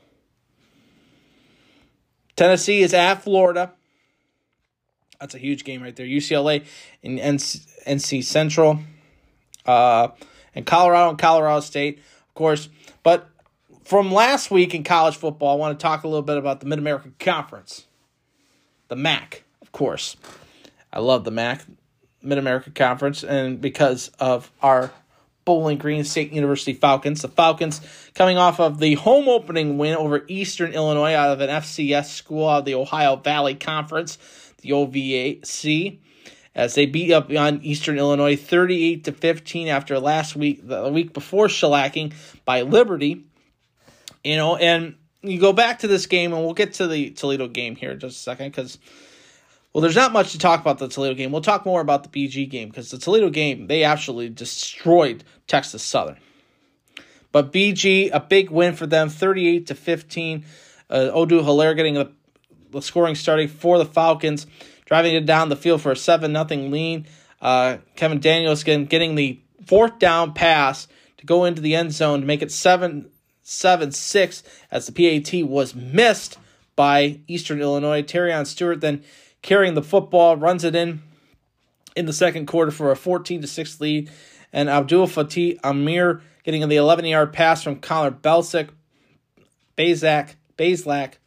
Tennessee is at Florida. That's a huge game right there. U C L A and N C Central. Uh, and Colorado and Colorado State, of course. But from last week in college football, I want to talk a little bit about the Mid-American Conference. The M A C, of course. I love the M A C, Mid-American Conference, and because of our Bowling Green State University Falcons. The Falcons coming off of the home opening win over Eastern Illinois out of an F C S school out of the Ohio Valley Conference, the O V A C, as they beat up on Eastern Illinois thirty-eight to fifteen after last week, the week before shellacking by Liberty. You know, and you go back to this game, and we'll get to the Toledo game here in just a second, because, well, there's not much to talk about the Toledo game. We'll talk more about the B G game, because the Toledo game, they absolutely destroyed Texas Southern. But B G, a big win for them, thirty-eight to fifteen. Uh, Odu Hilaire getting the, the scoring starting for the Falcons, driving it down the field for a seven nothing lead. Uh, Kevin Daniels getting, getting the fourth down pass to go into the end zone to make it seven six as the P A T was missed by Eastern Illinois. Terrion Stewart then carrying the football, runs it in in the second quarter for a fourteen to six lead. And Abdul Fatih Amir getting the eleven-yard pass from Connor Belsick, Bazak, Bazlak,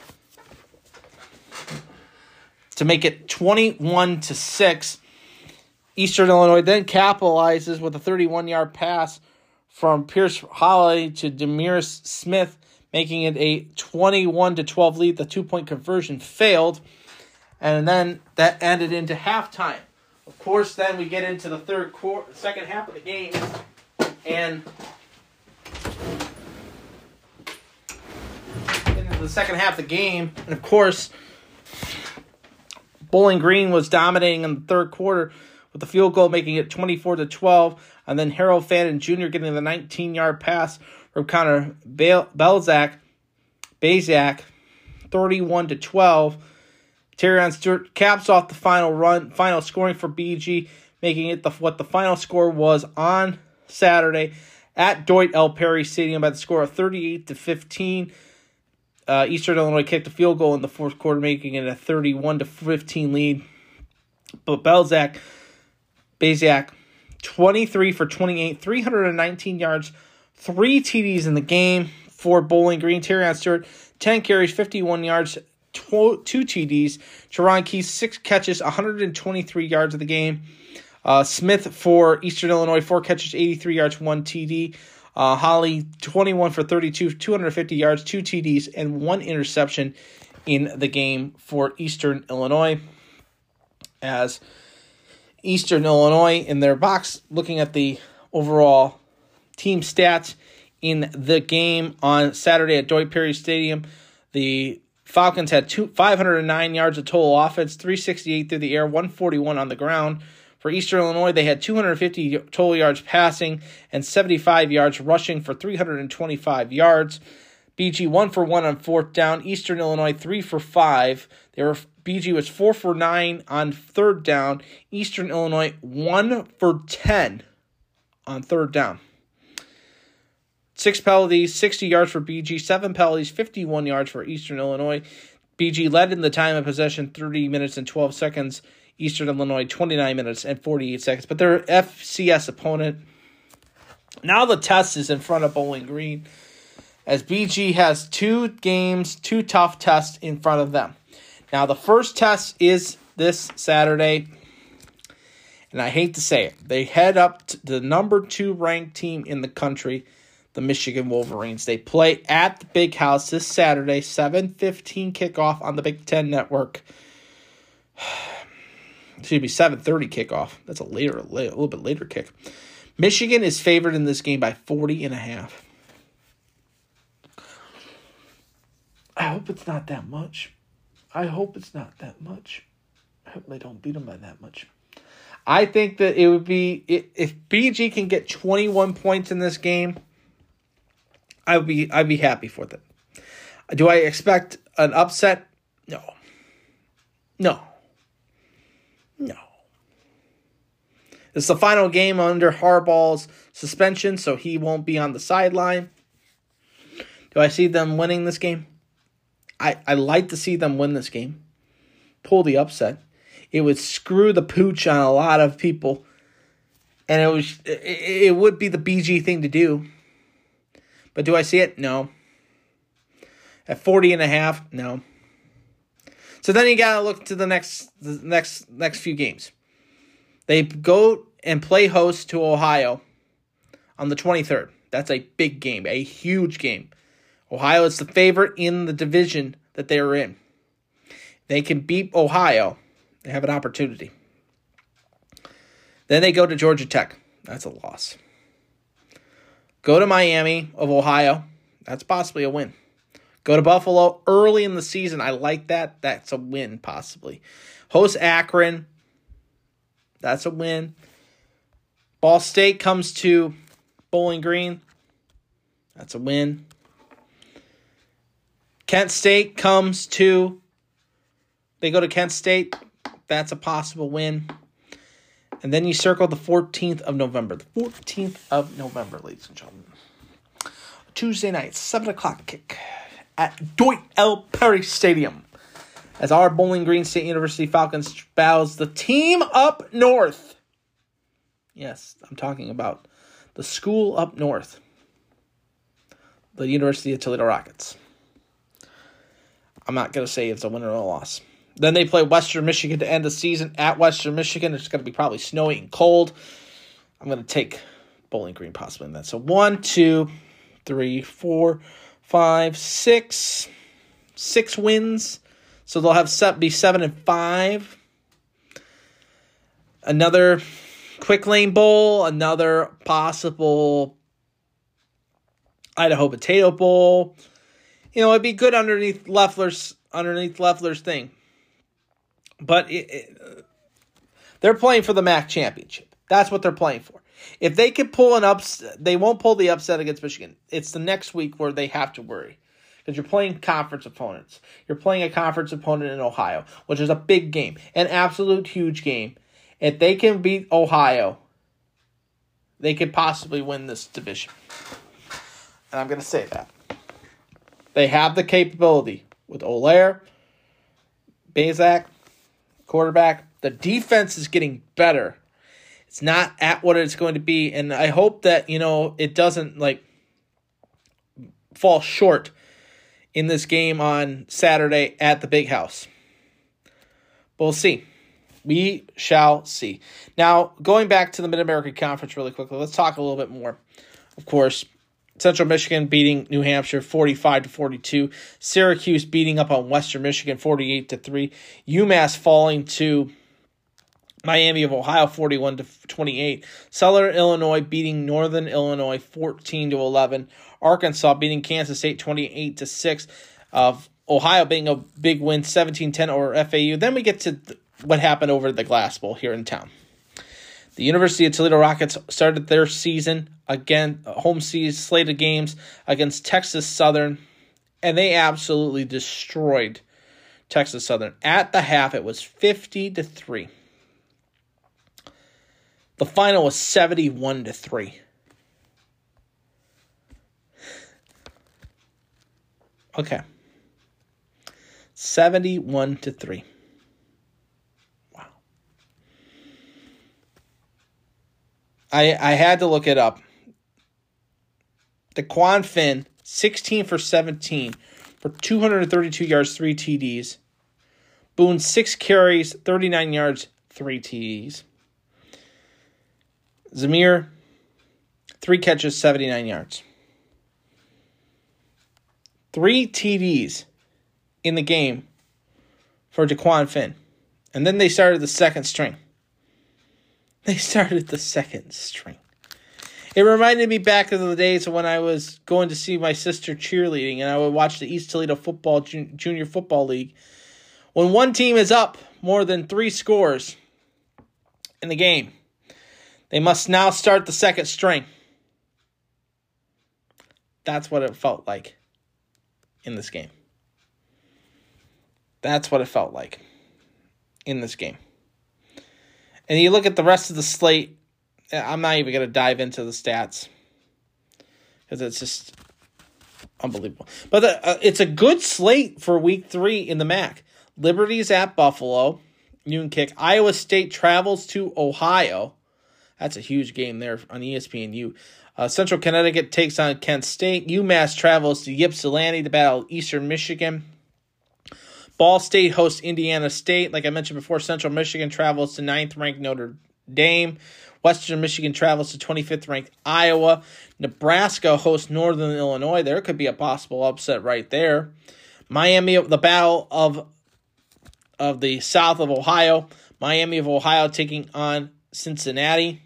to make it twenty-one to six. Eastern Illinois then capitalizes with a thirty-one-yard pass from Pierce Holiday to Demiris Smith, making it a twenty-one to twelve lead. The two-point conversion failed, and then that ended into halftime. Of course, then we get into the third quarter, second half of the game, and into the second half of the game, and of course, Bowling Green was dominating in the third quarter with the field goal, making it twenty-four to twelve. And then Harold Fannin Junior getting the nineteen-yard pass from Connor Belzak, Bazak, thirty-one to twelve. Terrion Stewart caps off the final run, final scoring for B G, making it the, what the final score was on Saturday at Deutsch L. Perry Stadium by the score of thirty-eight to fifteen. Uh, Eastern Illinois kicked a field goal in the fourth quarter, making it a thirty-one to fifteen lead. But Belzak, Bazak, twenty-three for twenty-eight, three hundred nineteen yards, three T Ds in the game for Bowling Green. Terrion Stewart, ten carries, fifty-one yards, two T Ds. Teron Keys, six catches, one hundred twenty-three yards of the game. Uh, Smith for Eastern Illinois, four catches, eighty-three yards, one T D. Uh, Holly, twenty-one for thirty-two, two hundred fifty yards, two T Ds, and one interception in the game for Eastern Illinois. As Eastern Illinois in their box, looking at the overall team stats in the game on Saturday at Deutsch Perry Stadium, the Falcons had two, five hundred nine yards of total offense, three sixty-eight through the air, one forty-one on the ground. For Eastern Illinois, they had two hundred fifty total yards passing and seventy-five yards rushing for three hundred twenty-five yards. B G one for one on fourth down. Eastern Illinois three for five. They were B G was four for nine on third down. Eastern Illinois one for ten on third down. Six penalties, sixty yards for B G, seven penalties, fifty-one yards for Eastern Illinois. B G led in the time of possession, thirty minutes and twelve seconds. Eastern Illinois, twenty-nine minutes and forty-eight seconds. But their F C S opponent, now the test is in front of Bowling Green, as B G has two games, two tough tests in front of them. Now, the first test is this Saturday, and I hate to say it. They head up to the number two ranked team in the country, the Michigan Wolverines. They play at the Big House this Saturday, seven fifteen kickoff on the Big Ten Network. Excuse me, seven thirty kickoff. That's a later, a little bit later kick. Michigan is favored in this game by forty and a half. I hope it's not that much. I hope it's not that much. I hope they don't beat them by that much. I think that it would be, if B G can get twenty-one points in this game, I would be I'd be happy for them. Do I expect an upset? No. No. No. It's the final game under Harbaugh's suspension, so he won't be on the sideline. Do I see them winning this game? I, I like to see them win this game. Pull the upset. It would screw the pooch on a lot of people. And it was it, it would be the B G thing to do. But do I see it? No. At forty and a half, no. So then you gotta look to the next the next next few games. They go and play host to Ohio on the twenty-third. That's a big game, a huge game. Ohio is the favorite in the division that they are in. They can beat Ohio. They have an opportunity. Then they go to Georgia Tech. That's a loss. Go to Miami of Ohio. That's possibly a win. Go to Buffalo early in the season. I like that. That's a win, possibly. Host Akron. That's a win. Ball State comes to Bowling Green. That's a win. Kent State comes to... They go to Kent State. That's a possible win. And then you circle the fourteenth of November. The fourteenth of November, ladies and gentlemen. Tuesday night, seven o'clock kick at Dwight L. Perry Stadium, as our Bowling Green State University Falcons battles the team up north. Yes, I'm talking about the school up north. The University of Toledo Rockets. I'm not going to say it's a win or a loss. Then they play Western Michigan to end the season at Western Michigan. It's going to be probably snowy and cold. I'm going to take Bowling Green possibly in that. So one, two, three, four, five, six. Six wins. So they'll have set, be seven and five. Another Quick Lane Bowl. Another possible Idaho Potato Bowl. You know, it'd be good underneath Leffler's underneath Leffler's thing. But it, it, they're playing for the M A C championship. That's what they're playing for. If they can pull an upset, they won't pull the upset against Michigan. It's the next week where they have to worry. Because you're playing conference opponents. You're playing a conference opponent in Ohio, which is a big game. An absolute huge game. If they can beat Ohio, they could possibly win this division. And I'm going to say that. They have the capability with Olaire, Bazak, quarterback. The defense is getting better. It's not at what it's going to be, and I hope that, you know, it doesn't like fall short in this game on Saturday at the Big House. But we'll see. We shall see. Now, going back to the Mid-American Conference really quickly, let's talk a little bit more. Of course, Central Michigan beating New Hampshire forty-five to forty-two. Syracuse beating up on Western Michigan forty-eight to three. UMass falling to Miami of Ohio forty-one to twenty-eight. Southern Illinois beating Northern Illinois fourteen to eleven. Arkansas beating Kansas State twenty-eight to six. Uh, Ohio being a big win seventeen ten over F A U. Then we get to th- what happened over the Glass Bowl here in town. The University of Toledo Rockets started their season, again, home season slate of games against Texas Southern, and they absolutely destroyed Texas Southern. At the half, it was fifty to three. The final was seventy-one to three. Okay. seventy-one to three. Wow. I I had to look it up. DeQuan Finn, sixteen for seventeen for two hundred thirty-two yards, three T Ds. Boone, six carries, thirty-nine yards, three T Ds. Zamir, three catches, seventy-nine yards. Three T Ds in the game for DeQuan Finn. And then they started the second string. They started the second string. It reminded me back of the days when I was going to see my sister cheerleading, and I would watch the East Toledo Football Jun- Junior Football League. When one team is up more than three scores in the game, they must now start the second string. That's what it felt like in this game. That's what it felt like in this game. And you look at the rest of the slate, I'm not even going to dive into the stats because it's just unbelievable. But the, uh, it's a good slate for week three in the M A C. Liberty's at Buffalo. You can kick. Iowa State travels to Ohio. That's a huge game there on E S P N U. Uh, Central Connecticut takes on Kent State. UMass travels to Ypsilanti to battle Eastern Michigan. Ball State hosts Indiana State. Like I mentioned before, Central Michigan travels to ninth-ranked Notre Dame. Western Michigan travels to twenty-fifth ranked Iowa. Nebraska hosts Northern Illinois. There could be a possible upset right there. Miami, the battle of, of the south of Ohio. Miami of Ohio taking on Cincinnati.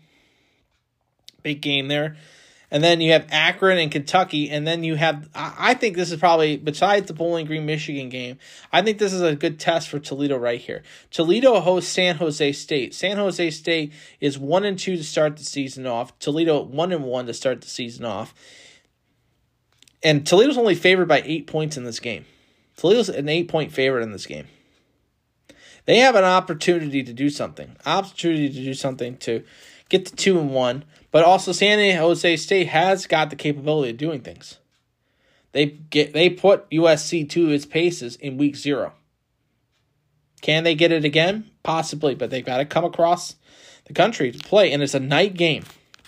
Big game there. And then you have Akron and Kentucky. And then you have, I think this is probably, besides the Bowling Green, Michigan game, I think this is a good test for Toledo right here. Toledo hosts San Jose State. San Jose State is one and two to start the season off. Toledo one and one to start the season off. And Toledo's only favored by eight points in this game. Toledo's an eight-point favorite in this game. They have an opportunity to do something. Opportunity to do something to get to two and one. But also San Jose State has got the capability of doing things. They get they put U S C to its paces in week zero. Can they get it again? Possibly, but they've got to come across the country to play. And it's a night game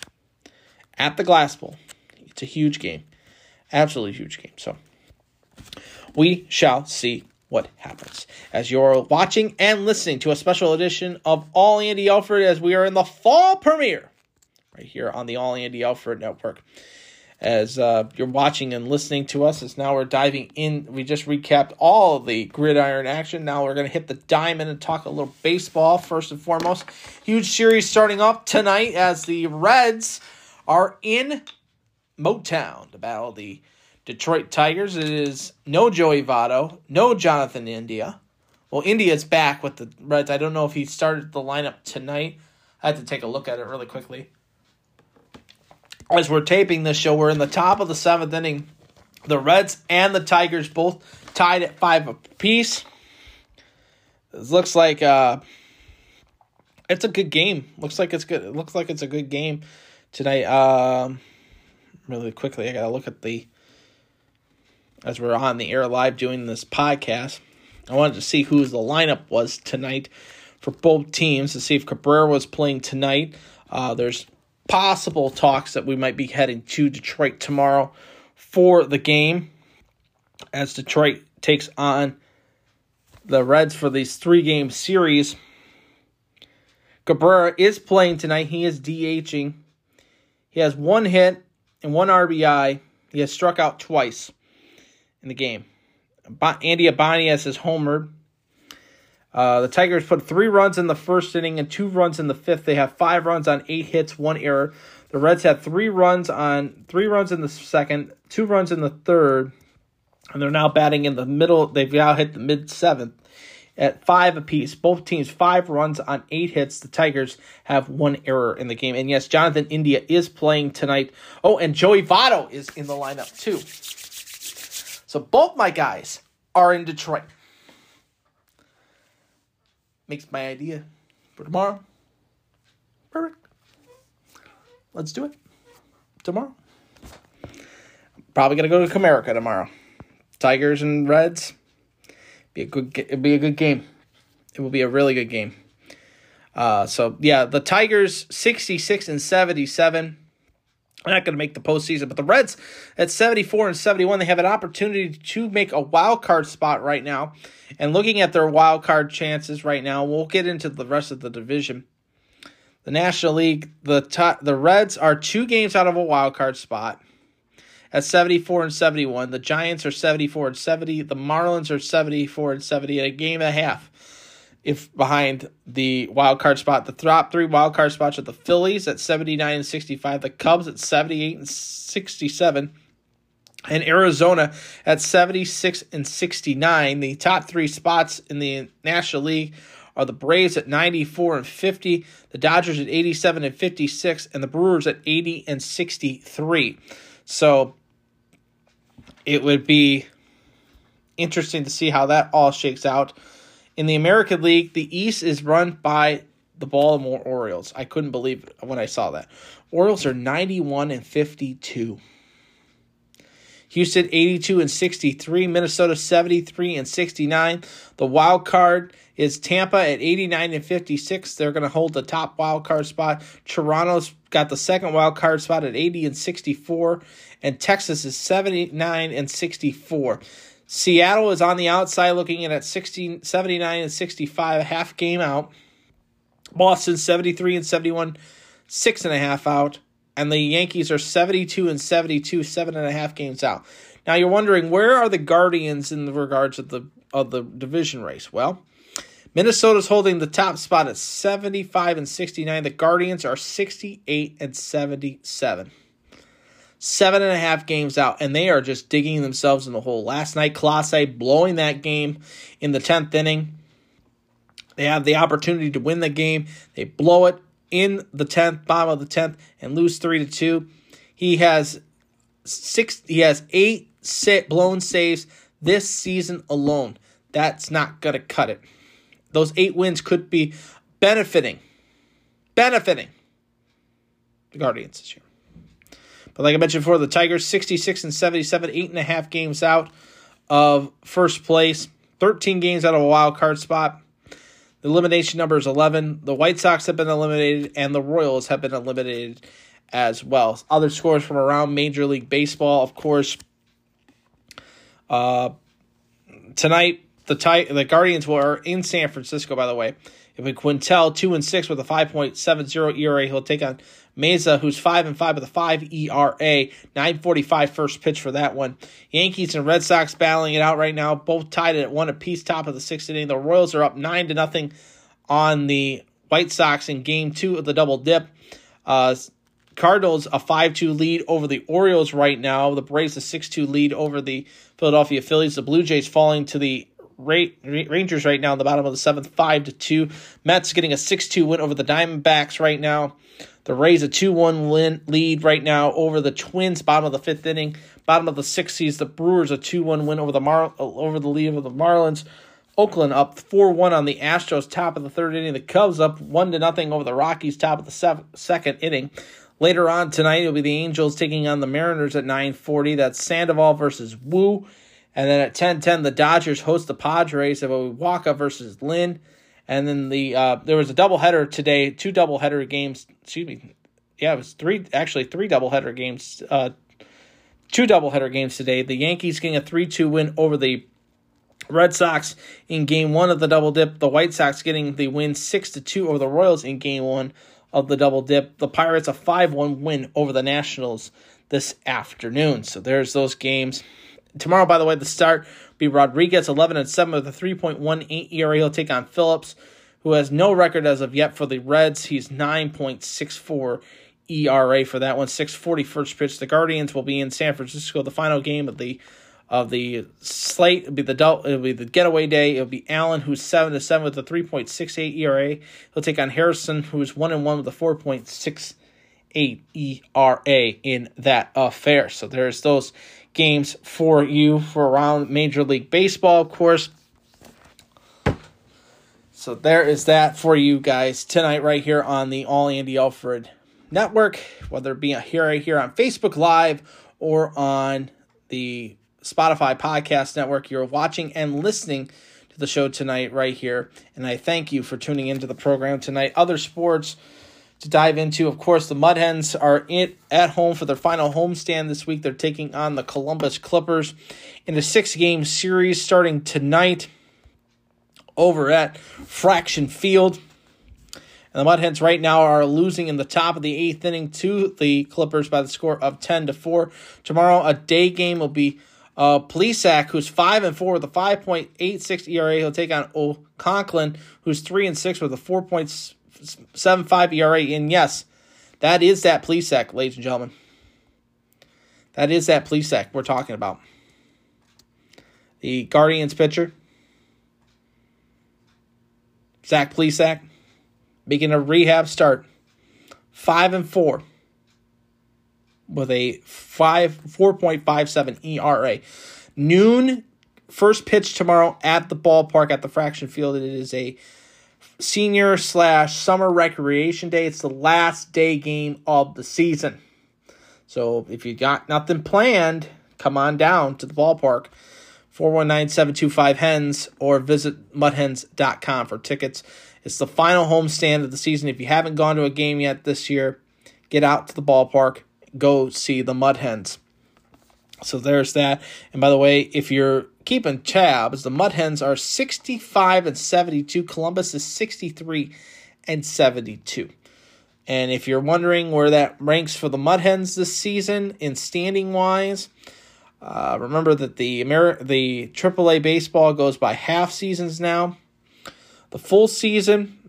at the Glass Bowl. It's a huge game. Absolutely huge game. So we shall see what happens as you're watching and listening to a special edition of All Andy Alford as we are in the fall premiere right here on the All Andy Alford Network. As uh, you're watching and listening to us, as now we're diving in. We just recapped all of the gridiron action. Now we're going to hit the diamond and talk a little baseball first and foremost. Huge series starting off tonight as the Reds are in Motown to battle the Detroit Tigers. It is no Joey Votto, no Jonathan India. Well, India's back with the Reds. I don't know if he started the lineup tonight. I had to take a look at it really quickly. As we're taping this show, we're in the top of the seventh inning. The Reds and the Tigers both tied at five apiece. It looks like uh, it's a good game. Looks like it's good. It looks like it's a good game tonight. Um, really quickly, I gotta look at the as we're on the air live doing this podcast. I wanted to see who the lineup was tonight for both teams to see if Cabrera was playing tonight. Uh, there's possible talks that we might be heading to Detroit tomorrow for the game as Detroit takes on the Reds for these three-game series. Cabrera is playing tonight. He is DHing. He has one hit and one R B I. He has struck out twice in the game. Andy Ibanez has homered. Uh, the Tigers put three runs in the first inning and two runs in the fifth. They have five runs on eight hits, one error. The Reds had three runs on three runs in the second, two runs in the third, and they're now batting in the middle. They've now hit the mid seventh at five apiece. Both teams five runs on eight hits. The Tigers have one error in the game. And yes, Jonathan India is playing tonight. Oh, and Joey Votto is in the lineup too. So both my guys are in Detroit. Makes my idea for tomorrow. Perfect. Let's do it. Tomorrow. Probably gonna go to Comerica tomorrow. Tigers and Reds. Be a good. It'll be a good game. It will be a really good game. Uh, so yeah, the Tigers sixty-six and seventy-seven. They're not going to make the postseason, but the Reds at seventy-four and seventy-one, they have an opportunity to make a wild card spot right now. And looking at their wild card chances right now, we'll get into the rest of the division. The National League, the t- the Reds are two games out of a wild card spot at seventy-four and seventy-one. The Giants are seventy-four and seventy. The Marlins are seventy-four and seventy at a game and a half. if behind the wild card spot. The top three wild card spots are the Phillies at seventy-nine and sixty-five, the Cubs at seventy-eight and sixty-seven, and Arizona at seventy-six and sixty-nine. The top three spots in the National League are the Braves at ninety-four and fifty, the Dodgers at eighty-seven and fifty-six, and the Brewers at eighty and sixty-three. So it would be interesting to see how that all shakes out. In the American League, the East is run by the Baltimore Orioles. I couldn't believe it when I saw that. Orioles are ninety-one and fifty-two. Houston eighty-two and sixty-three, Minnesota seventy-three and sixty-nine. The wild card is Tampa at eighty-nine and fifty-six. They're going to hold the top wild card spot. Toronto's got the second wild card spot at eighty and sixty-four, and Texas is seventy-nine and sixty-four. Seattle is on the outside looking in at sixteen, seventy-nine and sixty-five, a half game out. Boston seventy-three and seventy-one, six and a half out. And the Yankees are seventy-two and seventy-two, seven and a half games out. Now you're wondering, where are the Guardians in the regards of the of the division race? Well, Minnesota's holding the top spot at seventy-five and sixty-nine. The Guardians are sixty-eight and seventy-seven. Seven and a half games out, and they are just digging themselves in the hole. Last night, Clase blowing that game in the tenth inning. They have the opportunity to win the game. They blow it in the tenth, bottom of the tenth, and lose three to two. He has six. He has eight set blown saves this season alone. That's not gonna cut it. Those eight wins could be benefiting, benefiting the Guardians this year. But like I mentioned before, the Tigers sixty-six and seventy-seven, eight and a half games out of first place, thirteen games out of a wild card spot. The elimination number is eleven. The White Sox have been eliminated, and the Royals have been eliminated as well. Other scores from around Major League Baseball, of course. Uh, tonight, the Ti- the Guardians were in San Francisco, by the way. It'll be Quintel, two and six with a five point seven oh E R A. He'll take on Meza, who's five and five with a five E R A. nine forty-five first pitch for that one. Yankees and Red Sox battling it out right now, both tied at one apiece, top of the sixth inning. The Royals are up nine to nothing on the White Sox in game two of the double dip. Uh, Cardinals a five two lead over the Orioles right now. The Braves a six two lead over the Philadelphia Phillies. The Blue Jays falling to the Rangers right now in the bottom of the seventh, five to two. Mets getting a six two win over the Diamondbacks right now. The Rays a two one win lead right now over the Twins, bottom of the fifth inning. Bottom of the sixth sees the Brewers a two one win over the Mar- over the lead of the Marlins. Oakland up four one on the Astros, top of the third inning. The Cubs up one to nothing over the Rockies, top of the sev- second inning. Later on tonight, it'll be the Angels taking on the Mariners at nine forty. That's Sandoval versus Wu. And then at ten ten, the Dodgers host the Padres. It will be Waka versus Lynn. And then the uh, there was a doubleheader today, two doubleheader games. Excuse me. Yeah, it was three, actually three doubleheader games. Uh, two doubleheader games today. The Yankees getting a three two win over the Red Sox in game one of the double dip. The White Sox getting the win six to two over the Royals in game one of the double dip. The Pirates a five one win over the Nationals this afternoon. So there's those games. Tomorrow, by the way, the start will be Rodriguez, eleven and seven with a three point one eight E R A. He'll take on Phillips, who has no record as of yet for the Reds. He's nine point six four E R A for that one. six forty first pitch. The Guardians will be in San Francisco. The final game of the of the slate will be the it'll be the getaway day. It'll be Allen, who's seven to seven with a three point six eight E R A. He'll take on Harrison, who's one and one with a four point six eight E R A in that affair. So there's those games for you for around Major League Baseball, of course. So there is that for you guys tonight right here on the All Andy Alfred Network, whether it be here right here on Facebook Live or on the Spotify Podcast Network. You're watching and listening to the show tonight right here, and I thank you for tuning into the program tonight. Other sports to dive into, of course, the Mud Hens are in, at home for their final homestand this week. They're taking on the Columbus Clippers in a six-game series starting tonight over at Fraction Field. And the Mud Hens right now are losing in the top of the eighth inning to the Clippers by the score of ten to four. Tomorrow, a day game will be Uh, Plesac, who's five and four with a five point eight six E R A, he'll take on O'Conklin, who's three and six with a four point seven five E R A. And yes, that is that Plesac, ladies and gentlemen. That is that Plesac we're talking about. The Guardians pitcher, Zach Plesac, making a rehab start, five and four. With a five four point five seven E R A. Noon, first pitch tomorrow at the ballpark at the Fraction Field. It is a senior slash summer recreation day. It's the last day game of the season. So if you got nothing planned, come on down to the ballpark. four one nine, seven two five, HENS or visit mud hens dot com for tickets. It's the final homestand of the season. If you haven't gone to a game yet this year, get out to the ballpark. Go see the Mud Hens. So there's that. And by the way, if you're keeping tabs, the Mud Hens are sixty-five and seventy-two. Columbus is sixty-three and seventy-two. And if you're wondering where that ranks for the Mud Hens this season in standing wise, uh, remember that the Ameri- the triple A baseball goes by half seasons now. The full season,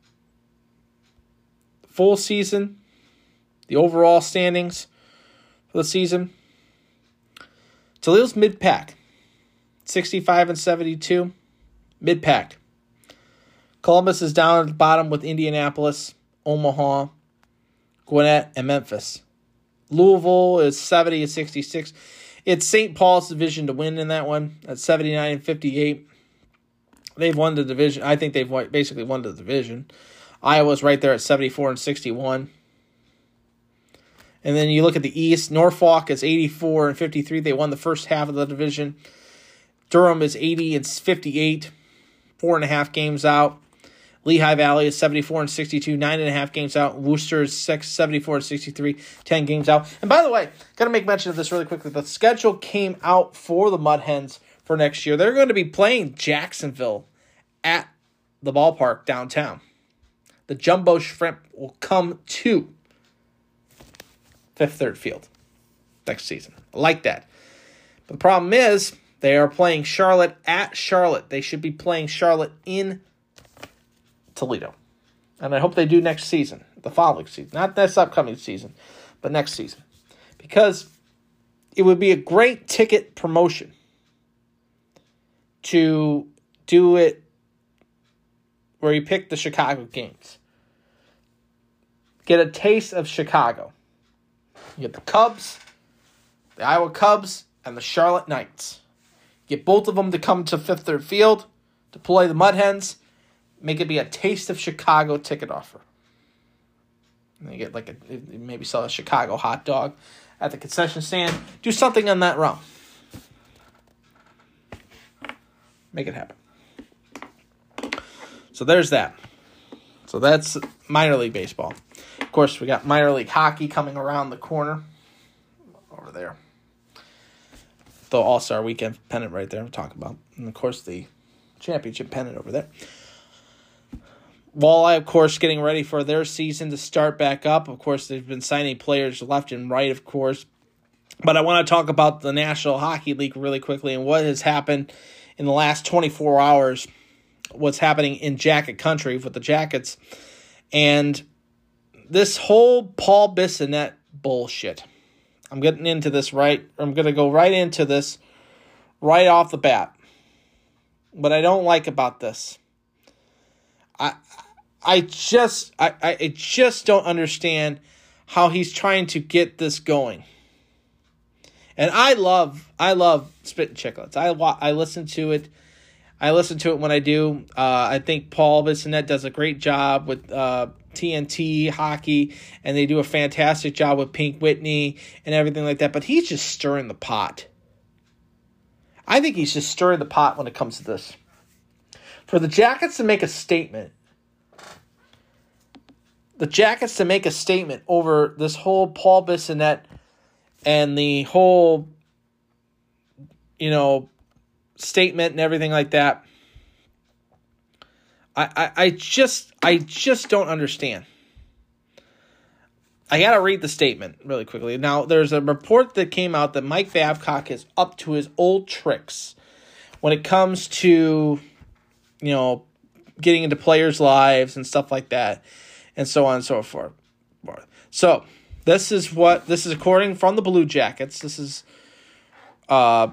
full season. The overall standings for the season. Toledo's mid-pack. sixty-five and seventy-two. Mid-pack. Columbus is down at the bottom with Indianapolis, Omaha, Gwinnett, and Memphis. Louisville is seventy and sixty-six. It's Saint Paul's division to win in that one at seventy-nine and fifty-eight. They've won the division. I think they've won, basically won the division. Iowa's right there at seventy-four and sixty-one. And then you look at the East. Norfolk is eighty-four and fifty-three. They won the first half of the division. Durham is eighty and fifty-eight. Four and a half games out. Lehigh Valley is seventy-four and sixty-two. Nine and a half games out. Worcester is six, seventy-four and sixty-three. Ten games out. And by the way, got to make mention of this really quickly. The schedule came out for the Mud Hens for next year. They're going to be playing Jacksonville at the ballpark downtown. The Jumbo Shrimp will come to Fifth Third Field next season. I like that. But the problem is they are playing Charlotte at Charlotte. They should be playing Charlotte in Toledo. And I hope they do next season, the following season. Not this upcoming season, but next season. Because it would be a great ticket promotion to do it where you pick the Chicago games. Get a taste of Chicago. You get the Cubs, the Iowa Cubs, and the Charlotte Knights. Get both of them to come to Fifth Third Field to play the Mud Hens. Make it be a taste of Chicago ticket offer. And you get like a maybe sell a Chicago hot dog at the concession stand. Do something on that realm. Make it happen. So there's that. So that's minor league baseball. Of course, we got minor league hockey coming around the corner over there. The All-Star Weekend pennant right there we're talking about. And, of course, the championship pennant over there. Walleye, of course, getting ready for their season to start back up. Of course, they've been signing players left and right, of course. But I want to talk about the National Hockey League really quickly and what has happened in the last twenty-four hours. What's happening in Jacket Country with the Jackets. And this whole Paul Bissonnette bullshit. I'm getting into this right. I'm going to go right into this right off the bat. What I don't like about this, I I just I, I just don't understand how he's trying to get this going. And I love I love Spittin' Chicklets. I I listen to it. I listen to it when I do. Uh, I think Paul Bissonnette does a great job with uh, T N T hockey, and they do a fantastic job with Pink Whitney and everything like that. But he's just stirring the pot. I think he's just stirring the pot when it comes to this. For the Jackets to make a statement, the Jackets to make a statement over this whole Paul Bissonnette and the whole, you know, statement and everything like that. I, I, I just I just don't understand. I got to read the statement really quickly. Now, there's a report that came out that Mike Babcock is up to his old tricks when it comes to, you know, getting into players' lives and stuff like that, and so on and so forth. So, this is what, this is according from the Blue Jackets. This is uh,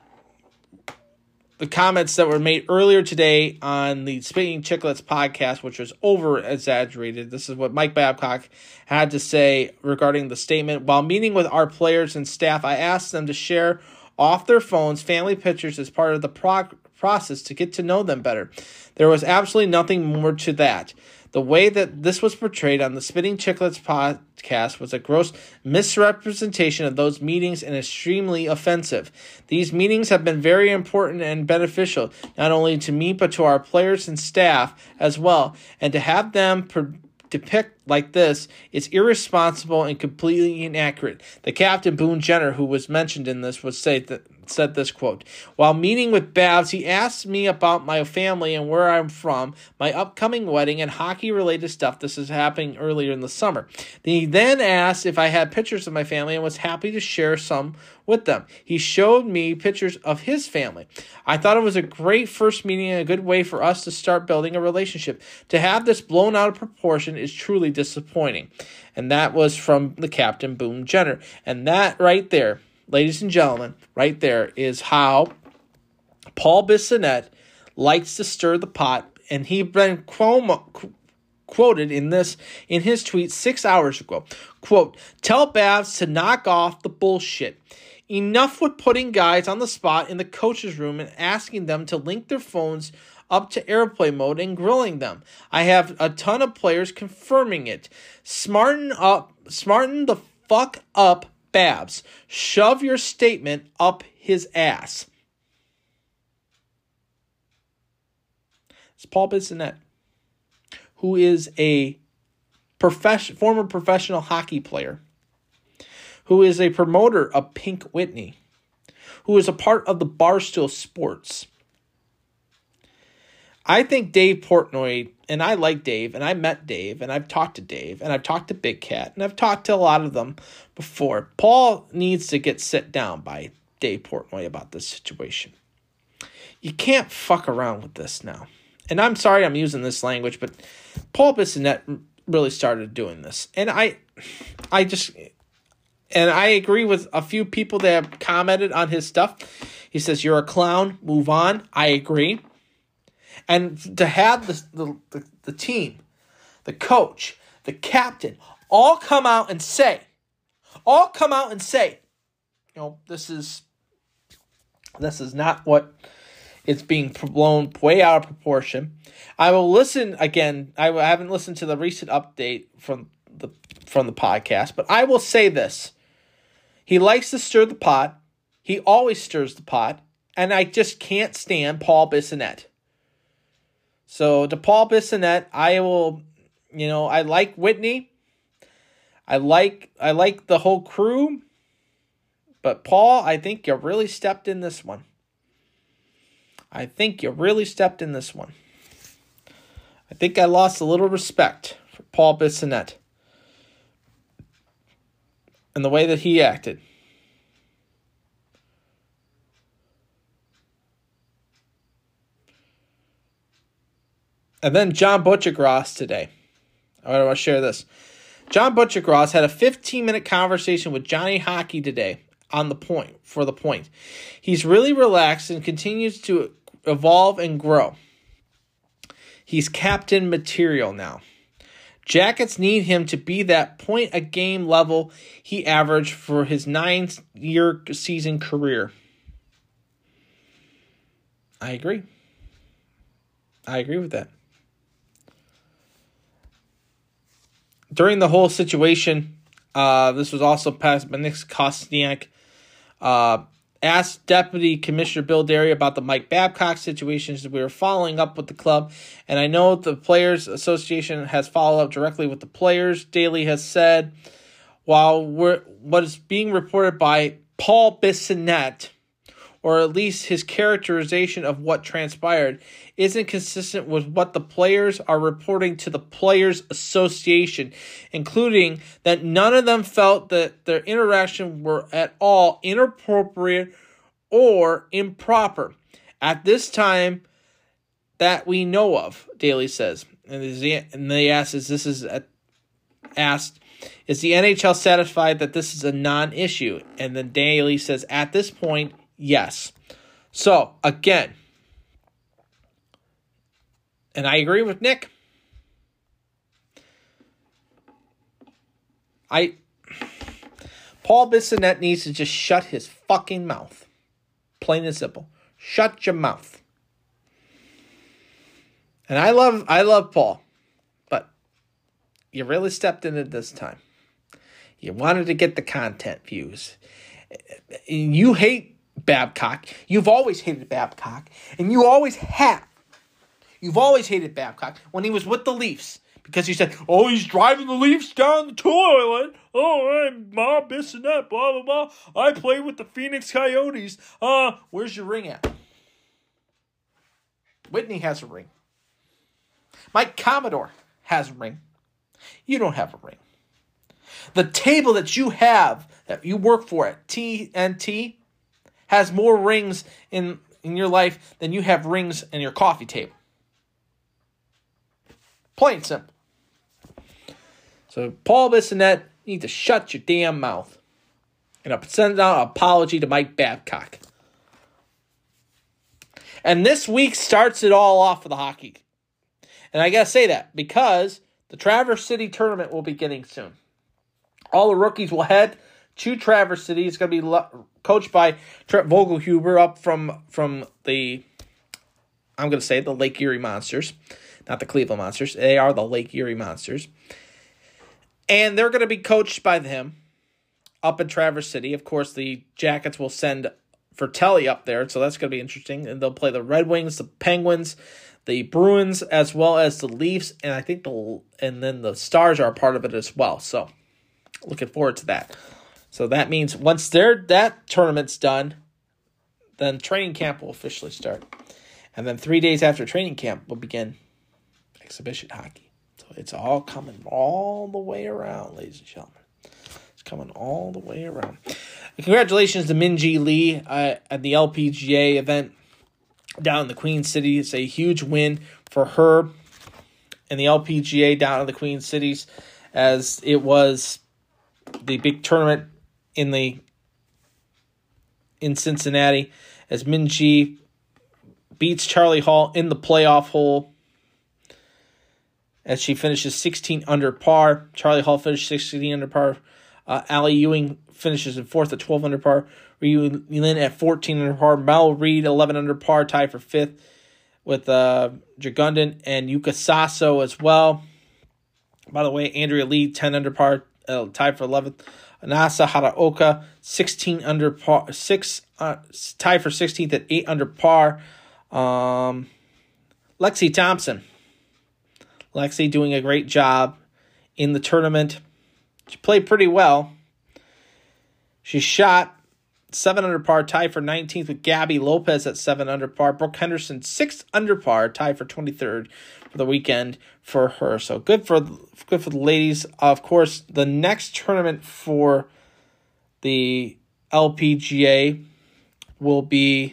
the comments that were made earlier today on the Spitting Chicklets podcast, which was over-exaggerated. This is what Mike Babcock had to say regarding the statement. While meeting with our players and staff, I asked them to share off their phones family pictures as part of the pro- process to get to know them better. There was absolutely nothing more to that. The way that this was portrayed on the Spitting Chicklets podcast was a gross misrepresentation of those meetings and extremely offensive. These meetings have been very important and beneficial, not only to me, but to our players and staff as well. And to have them per- depict like this is irresponsible and completely inaccurate. The captain, Boone Jenner, who was mentioned in this, would say that said this quote, while meeting with Babs, he asked me about my family and where I'm from, my upcoming wedding, and hockey-related stuff. This is happening earlier in the summer. He then asked if I had pictures of my family and was happy to share some with them. He showed me pictures of his family. I thought it was a great first meeting and a good way for us to start building a relationship. To have this blown out of proportion is truly disappointing. And that was from the captain, Boone Jenner. And that right there, ladies and gentlemen, right there is how Paul Bissonnette likes to stir the pot, and he been qu- quoted in this in his tweet six hours ago. Quote, tell Babs to knock off the bullshit. Enough with putting guys on the spot in the coach's room and asking them to link their phones up to airplane mode and grilling them. I have a ton of players confirming it. Smarten up, smarten the fuck up, Babs. Shove your statement up his ass. It's Paul Bissonnette, who is a profession, former professional hockey player, who is a promoter of Pink Whitney, who is a part of the Barstool Sports. I think Dave Portnoy, and I like Dave, and I met Dave, and I've talked to Dave, and I've talked to Big Cat, and I've talked to a lot of them before. Paul needs to get sit down by Dave Portnoy about this situation. You can't fuck around with this now. And I'm sorry I'm using this language, but Paul Bissonnette really started doing this. And I, I just, and I agree with a few people that have commented on his stuff. He says, you're a clown, move on. I agree. And to have the, the, the, the team, the coach, the captain, all come out and say, all come out and say, you know, this is, this is not what it's being blown way out of proportion. I will listen again. I haven't listened to the recent update from the from the podcast, but I will say this. He likes to stir the pot. He always stirs the pot. And I just can't stand Paul Bissonnette. So to Paul Bissonnette, I will, you know, I like Whitney. I like I like the whole crew. But Paul, I think you really stepped in this one. I think you really stepped in this one. I think I lost a little respect for Paul Bissonnette and the way that he acted. And then John Butchergross today. I want to share this. John Butchergross had a fifteen-minute conversation with Johnny Hockey today on the point, for the point. He's really relaxed and continues to evolve and grow. He's captain material now. Jackets need him to be that point-a-game level he averaged for his nine-year season career. I agree. I agree with that. During the whole situation, uh, this was also passed by Nick Kostniak, uh, asked Deputy Commissioner Bill Derry about the Mike Babcock situation. We were following up with the club, and I know the Players Association has followed up directly with the players. Daly has said, while we're, what is being reported by Paul Bissonnette or at least his characterization of what transpired, isn't consistent with what the players are reporting to the Players Association, including that none of them felt that their interaction were at all inappropriate or improper at this time that we know of, Daly says. And they asked, is this is a, asked, is the N H L satisfied that this is a non-issue? And then Daly says, at this point, yes. So, again, and I agree with Nick. I Paul Bissonnette needs to just shut his fucking mouth. Plain and simple. Shut your mouth. And I love I love Paul, but you really stepped in it this time. You wanted to get the content views. You hate Babcock. You've always hated Babcock. And you always have. You've always hated Babcock when he was with the Leafs. Because you said, oh, he's driving the Leafs down the toilet. Oh, I'm Bob Bissonnette, blah, blah, blah. I play with the Phoenix Coyotes. Uh, where's your ring at? Whitney has a ring. Mike Commodore has a ring. You don't have a ring. The table that you have, that you work for at T N T, has more rings in, in your life than you have rings in your coffee table. Plain simple. So, Paul Bissonnette, you need to shut your damn mouth. And I'll send out an apology to Mike Babcock. And this week starts it all off for the hockey. And I got to say that because the Traverse City tournament will be getting soon. All the rookies will head to Traverse City. It's going to be lo- coached by Trent Vogelhuber up from, from the, I'm going to say, the Lake Erie Monsters. Not the Cleveland Monsters. They are the Lake Erie Monsters. And they're going to be coached by him up in Traverse City. Of course, the Jackets will send Vertelli up there, so that's going to be interesting. And they'll play the Red Wings, the Penguins, the Bruins, as well as the Leafs. And I think the and then the Stars are a part of it as well. So looking forward to that. So that means once they're, that tournament's done, then training camp will officially start. And then three days after training camp will begin exhibition hockey. So it's all coming all the way around, ladies and gentlemen. It's coming all the way around. And congratulations to Minjee Lee uh, at the L P G A event down in the Queen City. It's a huge win for her in the L P G A down in the Queen Cities, as it was the big tournament in the in Cincinnati, as Minjee beats Charlie Hall in the playoff hole as she finishes sixteen under par. Charlie Hall finished sixteen under par. Uh, Allie Ewing finishes in fourth at twelve under par. Ryu Lin at fourteen under par. Mel Reed, eleven under par, tied for fifth with uh, Dragundan and Yuka Sasso as well. By the way, Andrea Lee, ten under par, uh, tied for eleventh. Anasa Haraoka, sixteen under par, six uh, tied for sixteenth at eight under par. Um, Lexi Thompson. Lexi doing a great job in the tournament. She played pretty well. She shot seven under par, tied for nineteenth with Gabby Lopez at seven under par. Brooke Henderson, six under par, tied for twenty-third for the weekend for her. So good for good for the ladies. Of course, the next tournament for the L P G A will be,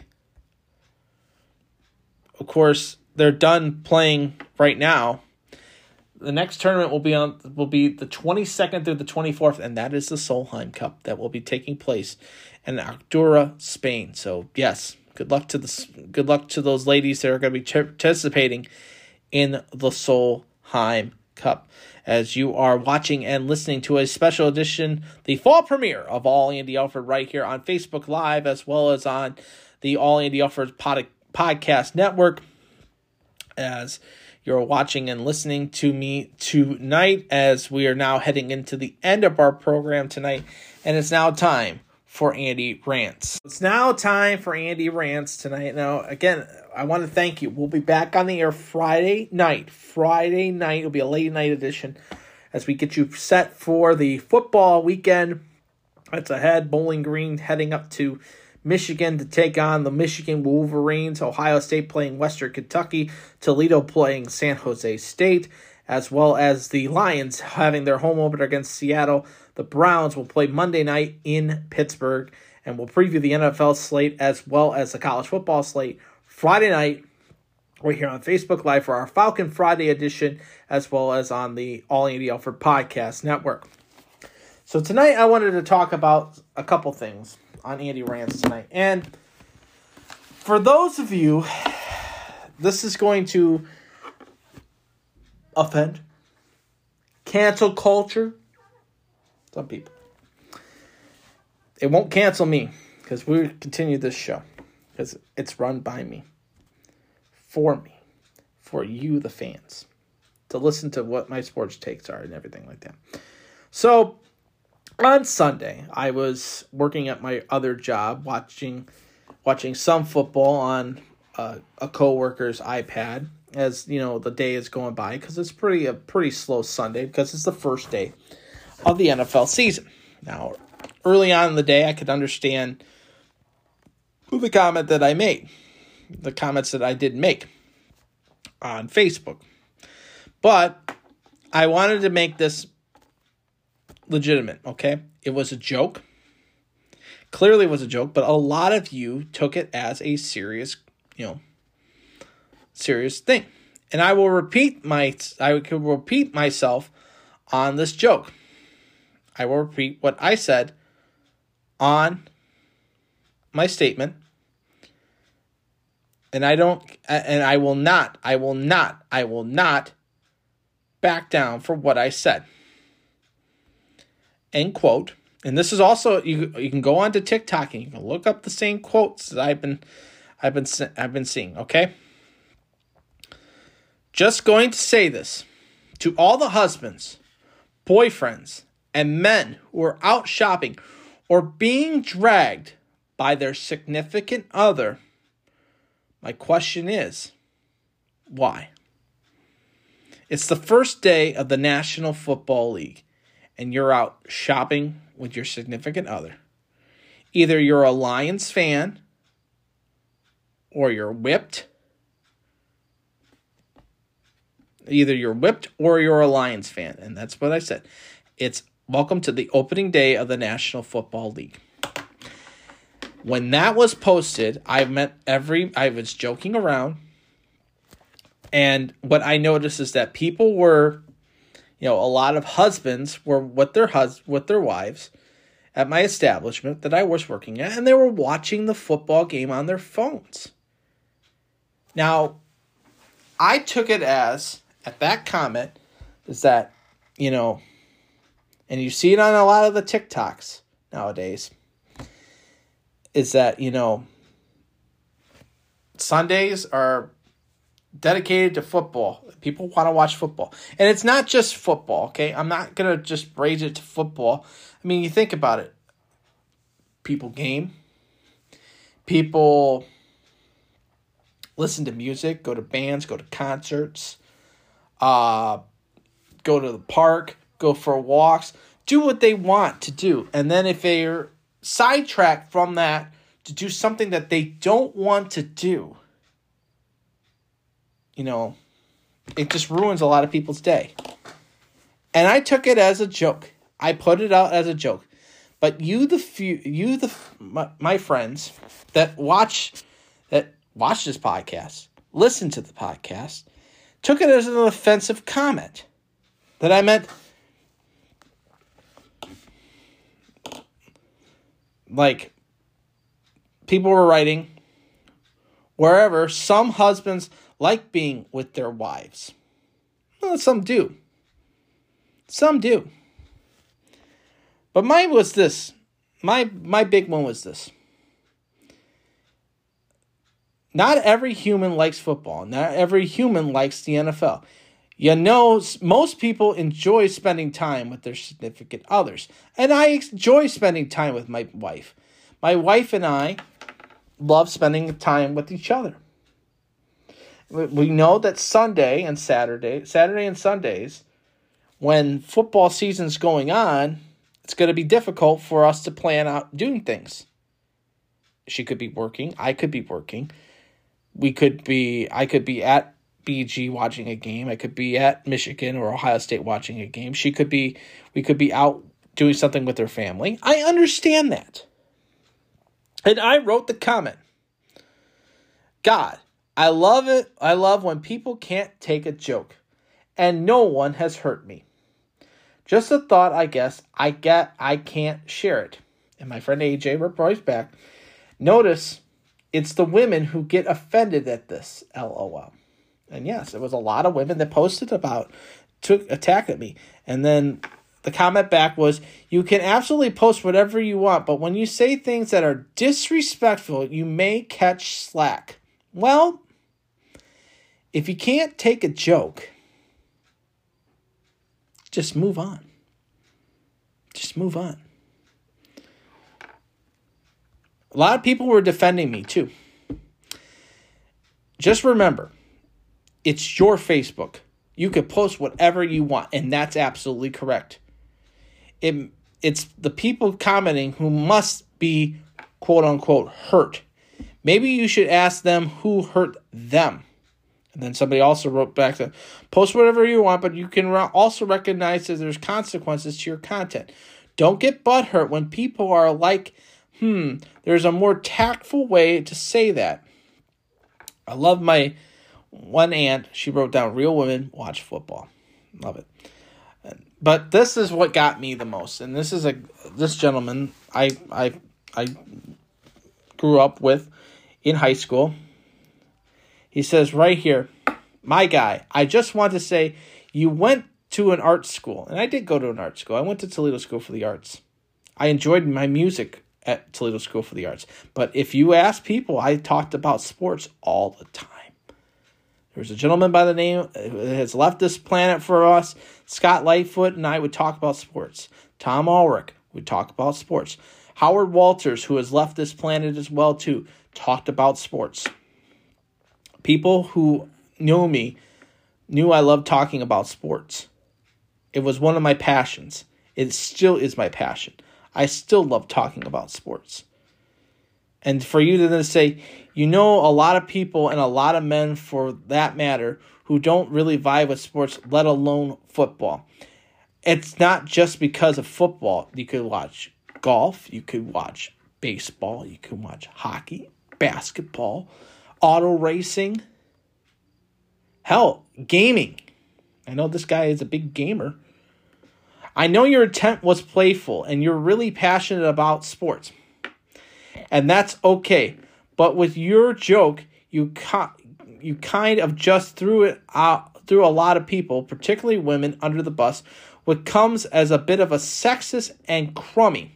of course, they're done playing right now. The next tournament will be on will be the twenty-second through the twenty-fourth, and that is the Solheim Cup that will be taking place in Andorra, Spain. So yes, good luck to the good luck to those ladies that are going to be participating in the Solheim Cup, as you are watching and listening to a special edition, the fall premiere of All Andy Alford right here on Facebook Live, as well as on the All Andy Alford pod, podcast network, as you're watching and listening to me tonight, as we are now heading into the end of our program tonight, and it's now time for Andy Rants. It's now time for Andy Rants tonight. Now, again, I want to thank you. We'll be back on the air Friday night. Friday night will be a late night edition as we get you set for the football weekend that's ahead. Bowling Green heading up to Michigan to take on the Michigan Wolverines, Ohio State playing Western Kentucky, Toledo playing San Jose State, as well as the Lions having their home opener against Seattle. The Browns will play Monday night in Pittsburgh, and we'll preview the N F L slate as well as the college football slate Friday night. We're here on Facebook Live for our Falcon Friday edition, as well as on the All Andy Alford Podcast Network. So tonight I wanted to talk about a couple things on Andy Rants tonight. And for those of you, this is going to offend, cancel culture, some people. It won't cancel me because we continue this show because it's run by me, for me, for you, the fans, to listen to what my sports takes are and everything like that. So on Sunday, I was working at my other job, watching watching some football on uh, a coworker's iPad as, you know, the day is going by, because it's pretty a pretty slow Sunday because it's the first day of the N F L season. Now, early on in the day, I could understand the comment that I made, the comments that I didn't make on Facebook. But I wanted to make this legitimate, okay? It was a joke. Clearly it was a joke, but a lot of you took it as a serious, you know, serious thing. And I will repeat my I could repeat myself on this joke. I will repeat what I said on my statement. And I don't and I will not, I will not, I will not back down for what I said. End quote. And this is also, you you can go on to TikTok and you can look up the same quotes that I've been I've been I've been seeing, okay? Just going to say this to all the husbands, boyfriends, and men who are out shopping or being dragged by their significant other. My question is, why? It's the first day of the National Football League, and you're out shopping with your significant other. Either you're a Lions fan, or you're whipped. Either you're whipped or you're a Lions fan, and that's what I said. It's welcome to the opening day of the National Football League. When that was posted, I met every, I was joking around, and what I noticed is that people were, you know, a lot of husbands were with their hus- with their wives at my establishment that I was working at, and they were watching the football game on their phones. Now, I took it as, at that comment, is that, you know, and you see it on a lot of the TikToks nowadays, is that, you know, Sundays are dedicated to football. People want to watch football. And it's not just football, okay? I'm not going to just raise it to football. I mean, you think about it. People game. People listen to music, go to bands, go to concerts, uh, go to the park, go for walks, do what they want to do. And then if they're sidetracked from that to do something that they don't want to do, you know, it just ruins a lot of people's day. And I took it as a joke. I put it out as a joke. But you, the few, you, the my, my friends that watch that watch this podcast, listen to the podcast, took it as an offensive comment that I meant, like, people were writing, wherever, some husbands like being with their wives. Well, some do. Some do. But mine was this. My my big one was this. Not every human likes football. Not every human likes the N F L. You know, most people enjoy spending time with their significant others. And I enjoy spending time with my wife. My wife and I love spending time with each other. We know that Sunday and Saturday, Saturday and Sundays, when football season's going on, it's going to be difficult for us to plan out doing things. She could be working. I could be working. We could be, I could be at B G watching a game. I could be at Michigan or Ohio State watching a game. She could be, we could be out doing something with her family. I understand that. And I wrote the comment. God, I love it. I love when people can't take a joke. And no one has hurt me. Just a thought, I guess. I get, I can't share it. And my friend A J replies back, notice it's the women who get offended at this, LOL. And yes, it was a lot of women that posted about, took attack at me. And then the comment back was, you can absolutely post whatever you want, but when you say things that are disrespectful, you may catch slack. Well, if you can't take a joke, just move on. Just move on. A lot of people were defending me too. Just remember, it's your Facebook. You can post whatever you want, and that's absolutely correct. It, it's the people commenting who must be, quote unquote, hurt. Maybe you should ask them who hurt them. And then somebody also wrote back to post whatever you want, but you can also recognize that there's consequences to your content. Don't get butthurt when people are like, hmm, there's a more tactful way to say that. I love my one aunt. She wrote down, real women watch football. Love it. But this is what got me the most. And this is a this gentleman I I I grew up with in high school. He says right here, my guy, I just want to say you went to an art school. And I did go to an art school. I went to Toledo School for the Arts. I enjoyed my music at Toledo School for the Arts. But if you ask people, I talked about sports all the time. There's a gentleman by the name that has left this planet for us, Scott Lightfoot, and I would talk about sports. Tom Ulrich would talk about sports. Howard Walters, who has left this planet as well too, talked about sports. People who knew me knew I loved talking about sports. It was one of my passions. It still is my passion. I still love talking about sports. And for you to then say, you know, a lot of people and a lot of men for that matter who don't really vibe with sports, let alone football. It's not just because of football. You could watch golf. You could watch baseball. You could watch hockey, basketball, auto racing. Hell, gaming. I know this guy is a big gamer. I know your intent was playful and you're really passionate about sports. And that's okay. But with your joke, you co- you kind of just threw it out, threw a lot of people, particularly women, under the bus, what comes as a bit of a sexist and crummy.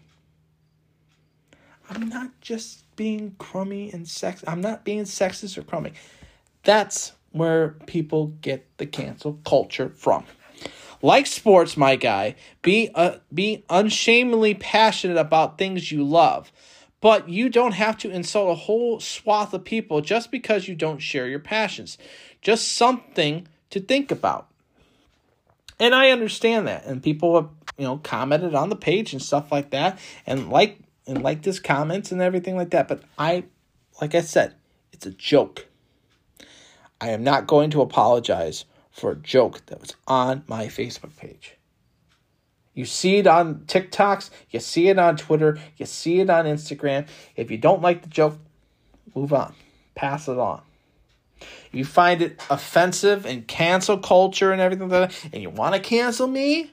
I'm not just being crummy and sex. I'm not being sexist or crummy. That's where people get the cancel culture from. Like sports, my guy, be uh, be unshamedly passionate about things you love. But you don't have to insult a whole swath of people just because you don't share your passions. Just something to think about. And I understand that. And people have, you know, commented on the page and stuff like that. And like and liked his comments and everything like that. But I, like I said, it's a joke. I am not going to apologize for a joke that was on my Facebook page. You see it on TikToks, you see it on Twitter, you see it on Instagram. If you don't like the joke, move on. Pass it on. If you find it offensive and cancel culture and everything like that, and you want to cancel me,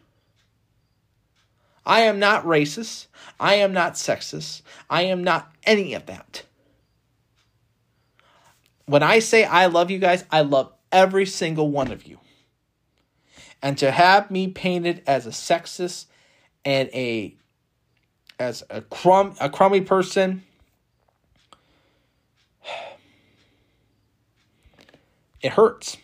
I am not racist. I am not sexist. I am not any of that. When I say I love you guys, I love every single one of you. And to have me painted as a sexist and a as a crumb a crummy person, it hurts.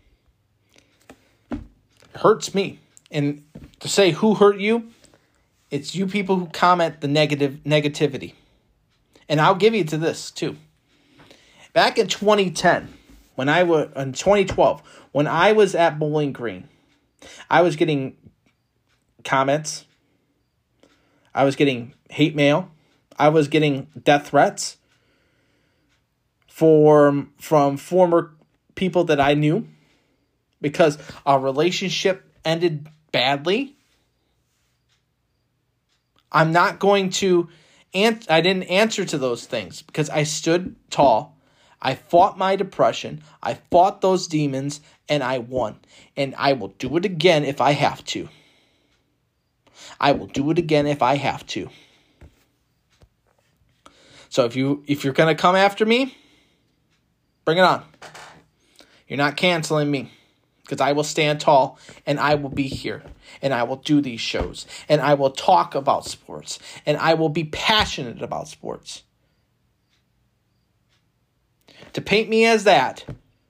It hurts me. And to say who hurt you, it's you people who comment the negative negativity. And I'll give you to this too. Back in twenty ten, when I was in twenty twelve, when I was at Bowling Green, I was getting comments. I was getting hate mail. I was getting death threats. for, from former people that I knew because our relationship ended badly. I'm not going to, an- I didn't answer to those things because I stood tall. I fought my depression. I fought those demons and I won. And I will do it again if I have to. I will do it again if I have to. So if you if you're going to come after me, bring it on. You're not canceling me because I will stand tall and I will be here and I will do these shows and I will talk about sports and I will be passionate about sports. To paint me as that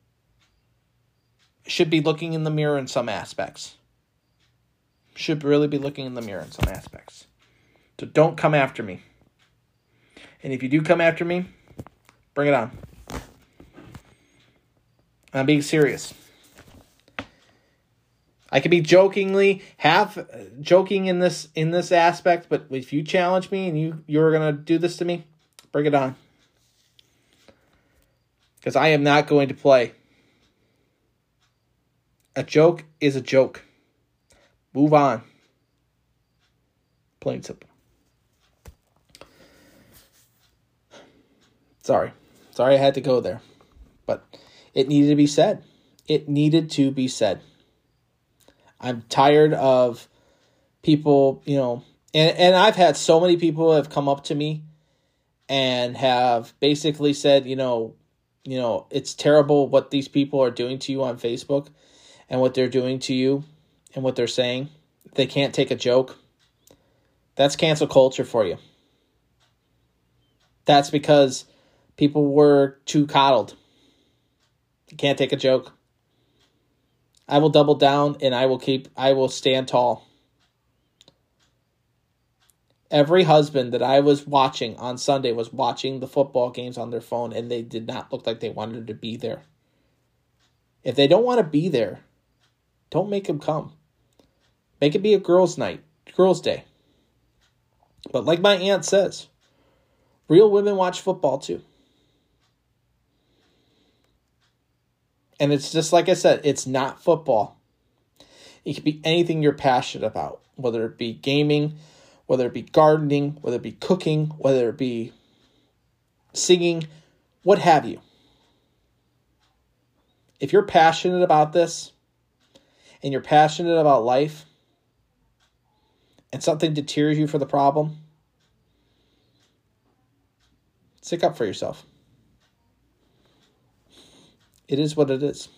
should be looking in the mirror in some aspects. Should really be looking in the mirror in some aspects. So don't come after me. And if you do come after me, bring it on. I'm being serious. I could be jokingly half joking in this in this aspect, but if you challenge me and you you're gonna do this to me, bring it on. Because I am not going to play. A joke is a joke. Move on. Plain and simple. Sorry. Sorry I had to go there. But it needed to be said. It needed to be said. I'm tired of people, you know, and, and I've had so many people have come up to me and have basically said, you know, you know, it's terrible what these people are doing to you on Facebook and what they're doing to you and what they're saying. They can't take a joke. That's cancel culture for you. That's because people were too coddled. You can't take a joke. I will double down and I will keep, I will stand tall. Every husband that I was watching on Sunday was watching the football games on their phone and they did not look like they wanted to be there. If they don't want to be there, don't make them come. Make it be a girls' night, girls' day. But like my aunt says, real women watch football too. And it's just like I said, it's not football. It could be anything you're passionate about, whether it be gaming, whether it be gardening, whether it be cooking, whether it be singing, what have you. If you're passionate about this, and you're passionate about life, and something deters you for the problem, stick up for yourself. It is what it is.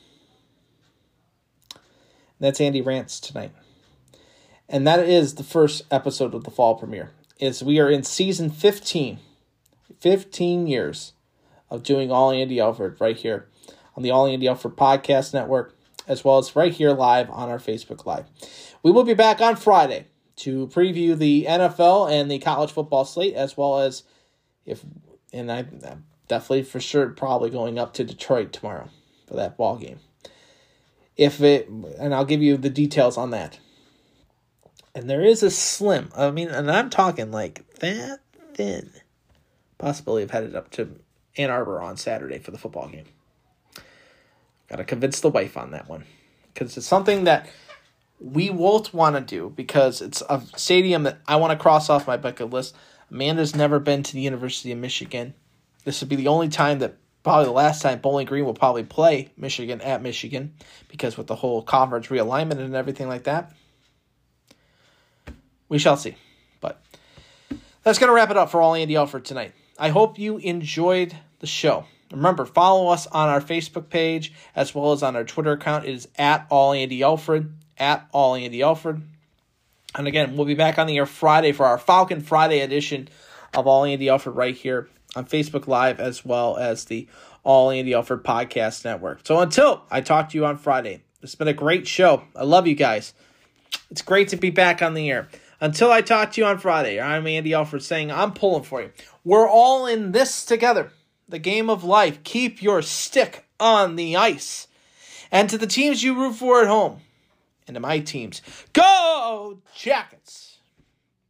And that's Andy Rants tonight. And that is the first episode of the fall premiere. Is we are in season fifteen. fifteen years of doing All Andy Alford right here on the All Andy Alford Podcast Network, as well as right here live on our Facebook Live. We will be back on Friday to preview the N F L and the college football slate, as well as if, and I, I'm definitely for sure probably going up to Detroit tomorrow for that ball game. If it, and I'll give you the details on that. And there is a slim, I mean, and I'm talking like that thin possibility of headed up to Ann Arbor on Saturday for the football game. Got to convince the wife on that one. Because it's something that we both want to do, because it's a stadium that I want to cross off my bucket list. Amanda's never been to the University of Michigan. This would be the only time that, probably the last time, Bowling Green will probably play Michigan at Michigan, because with the whole conference realignment and everything like that. We shall see. But that's going to wrap it up for All Andy Alford tonight. I hope you enjoyed the show. Remember, follow us on our Facebook page as well as on our Twitter account. It is at All Andy Alford, at All Andy Alford. And again, we'll be back on the air Friday for our Falcon Friday edition of All Andy Alford right here on Facebook Live, as well as the All Andy Alford Podcast Network. So until I talk to you on Friday, it's been a great show. I love you guys. It's great to be back on the air. Until I talk to you on Friday, I'm Andy Alford saying I'm pulling for you. We're all in this together. The game of life. Keep your stick on the ice. And to the teams you root for at home, and to my teams, go Jackets.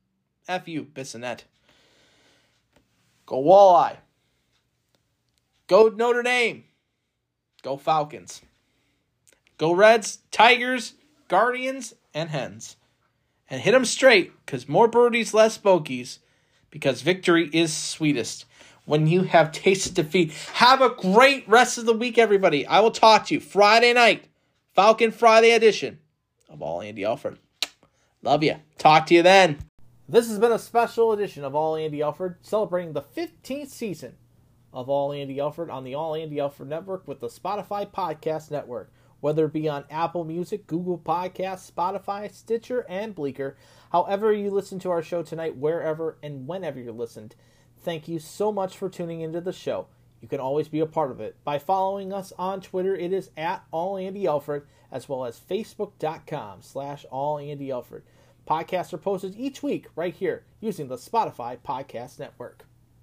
F you, Bissonnette. Go Walleye. Go Go Notre Dame. Go Falcons. Go Reds, Tigers, Guardians, and Hens. And hit them straight, because more birdies, less bogeys, because victory is sweetest when you have tasted defeat. Have a great rest of the week, everybody. I will talk to you Friday night, Falcon Friday edition of All Andy Alford. Love you. Talk to you then. This has been a special edition of All Andy Alford, celebrating the fifteenth season of All Andy Alford on the All Andy Alford Network with the Spotify Podcast Network. Whether it be on Apple Music, Google Podcasts, Spotify, Stitcher, and Bleaker. However you listen to our show tonight, wherever and whenever you listened, thank you so much for tuning into the show. You can always be a part of it by following us on Twitter. It is at AllAndyAlford, as well as Facebook.com slash AllAndyAlford. Podcasts are posted each week right here using the Spotify Podcast Network.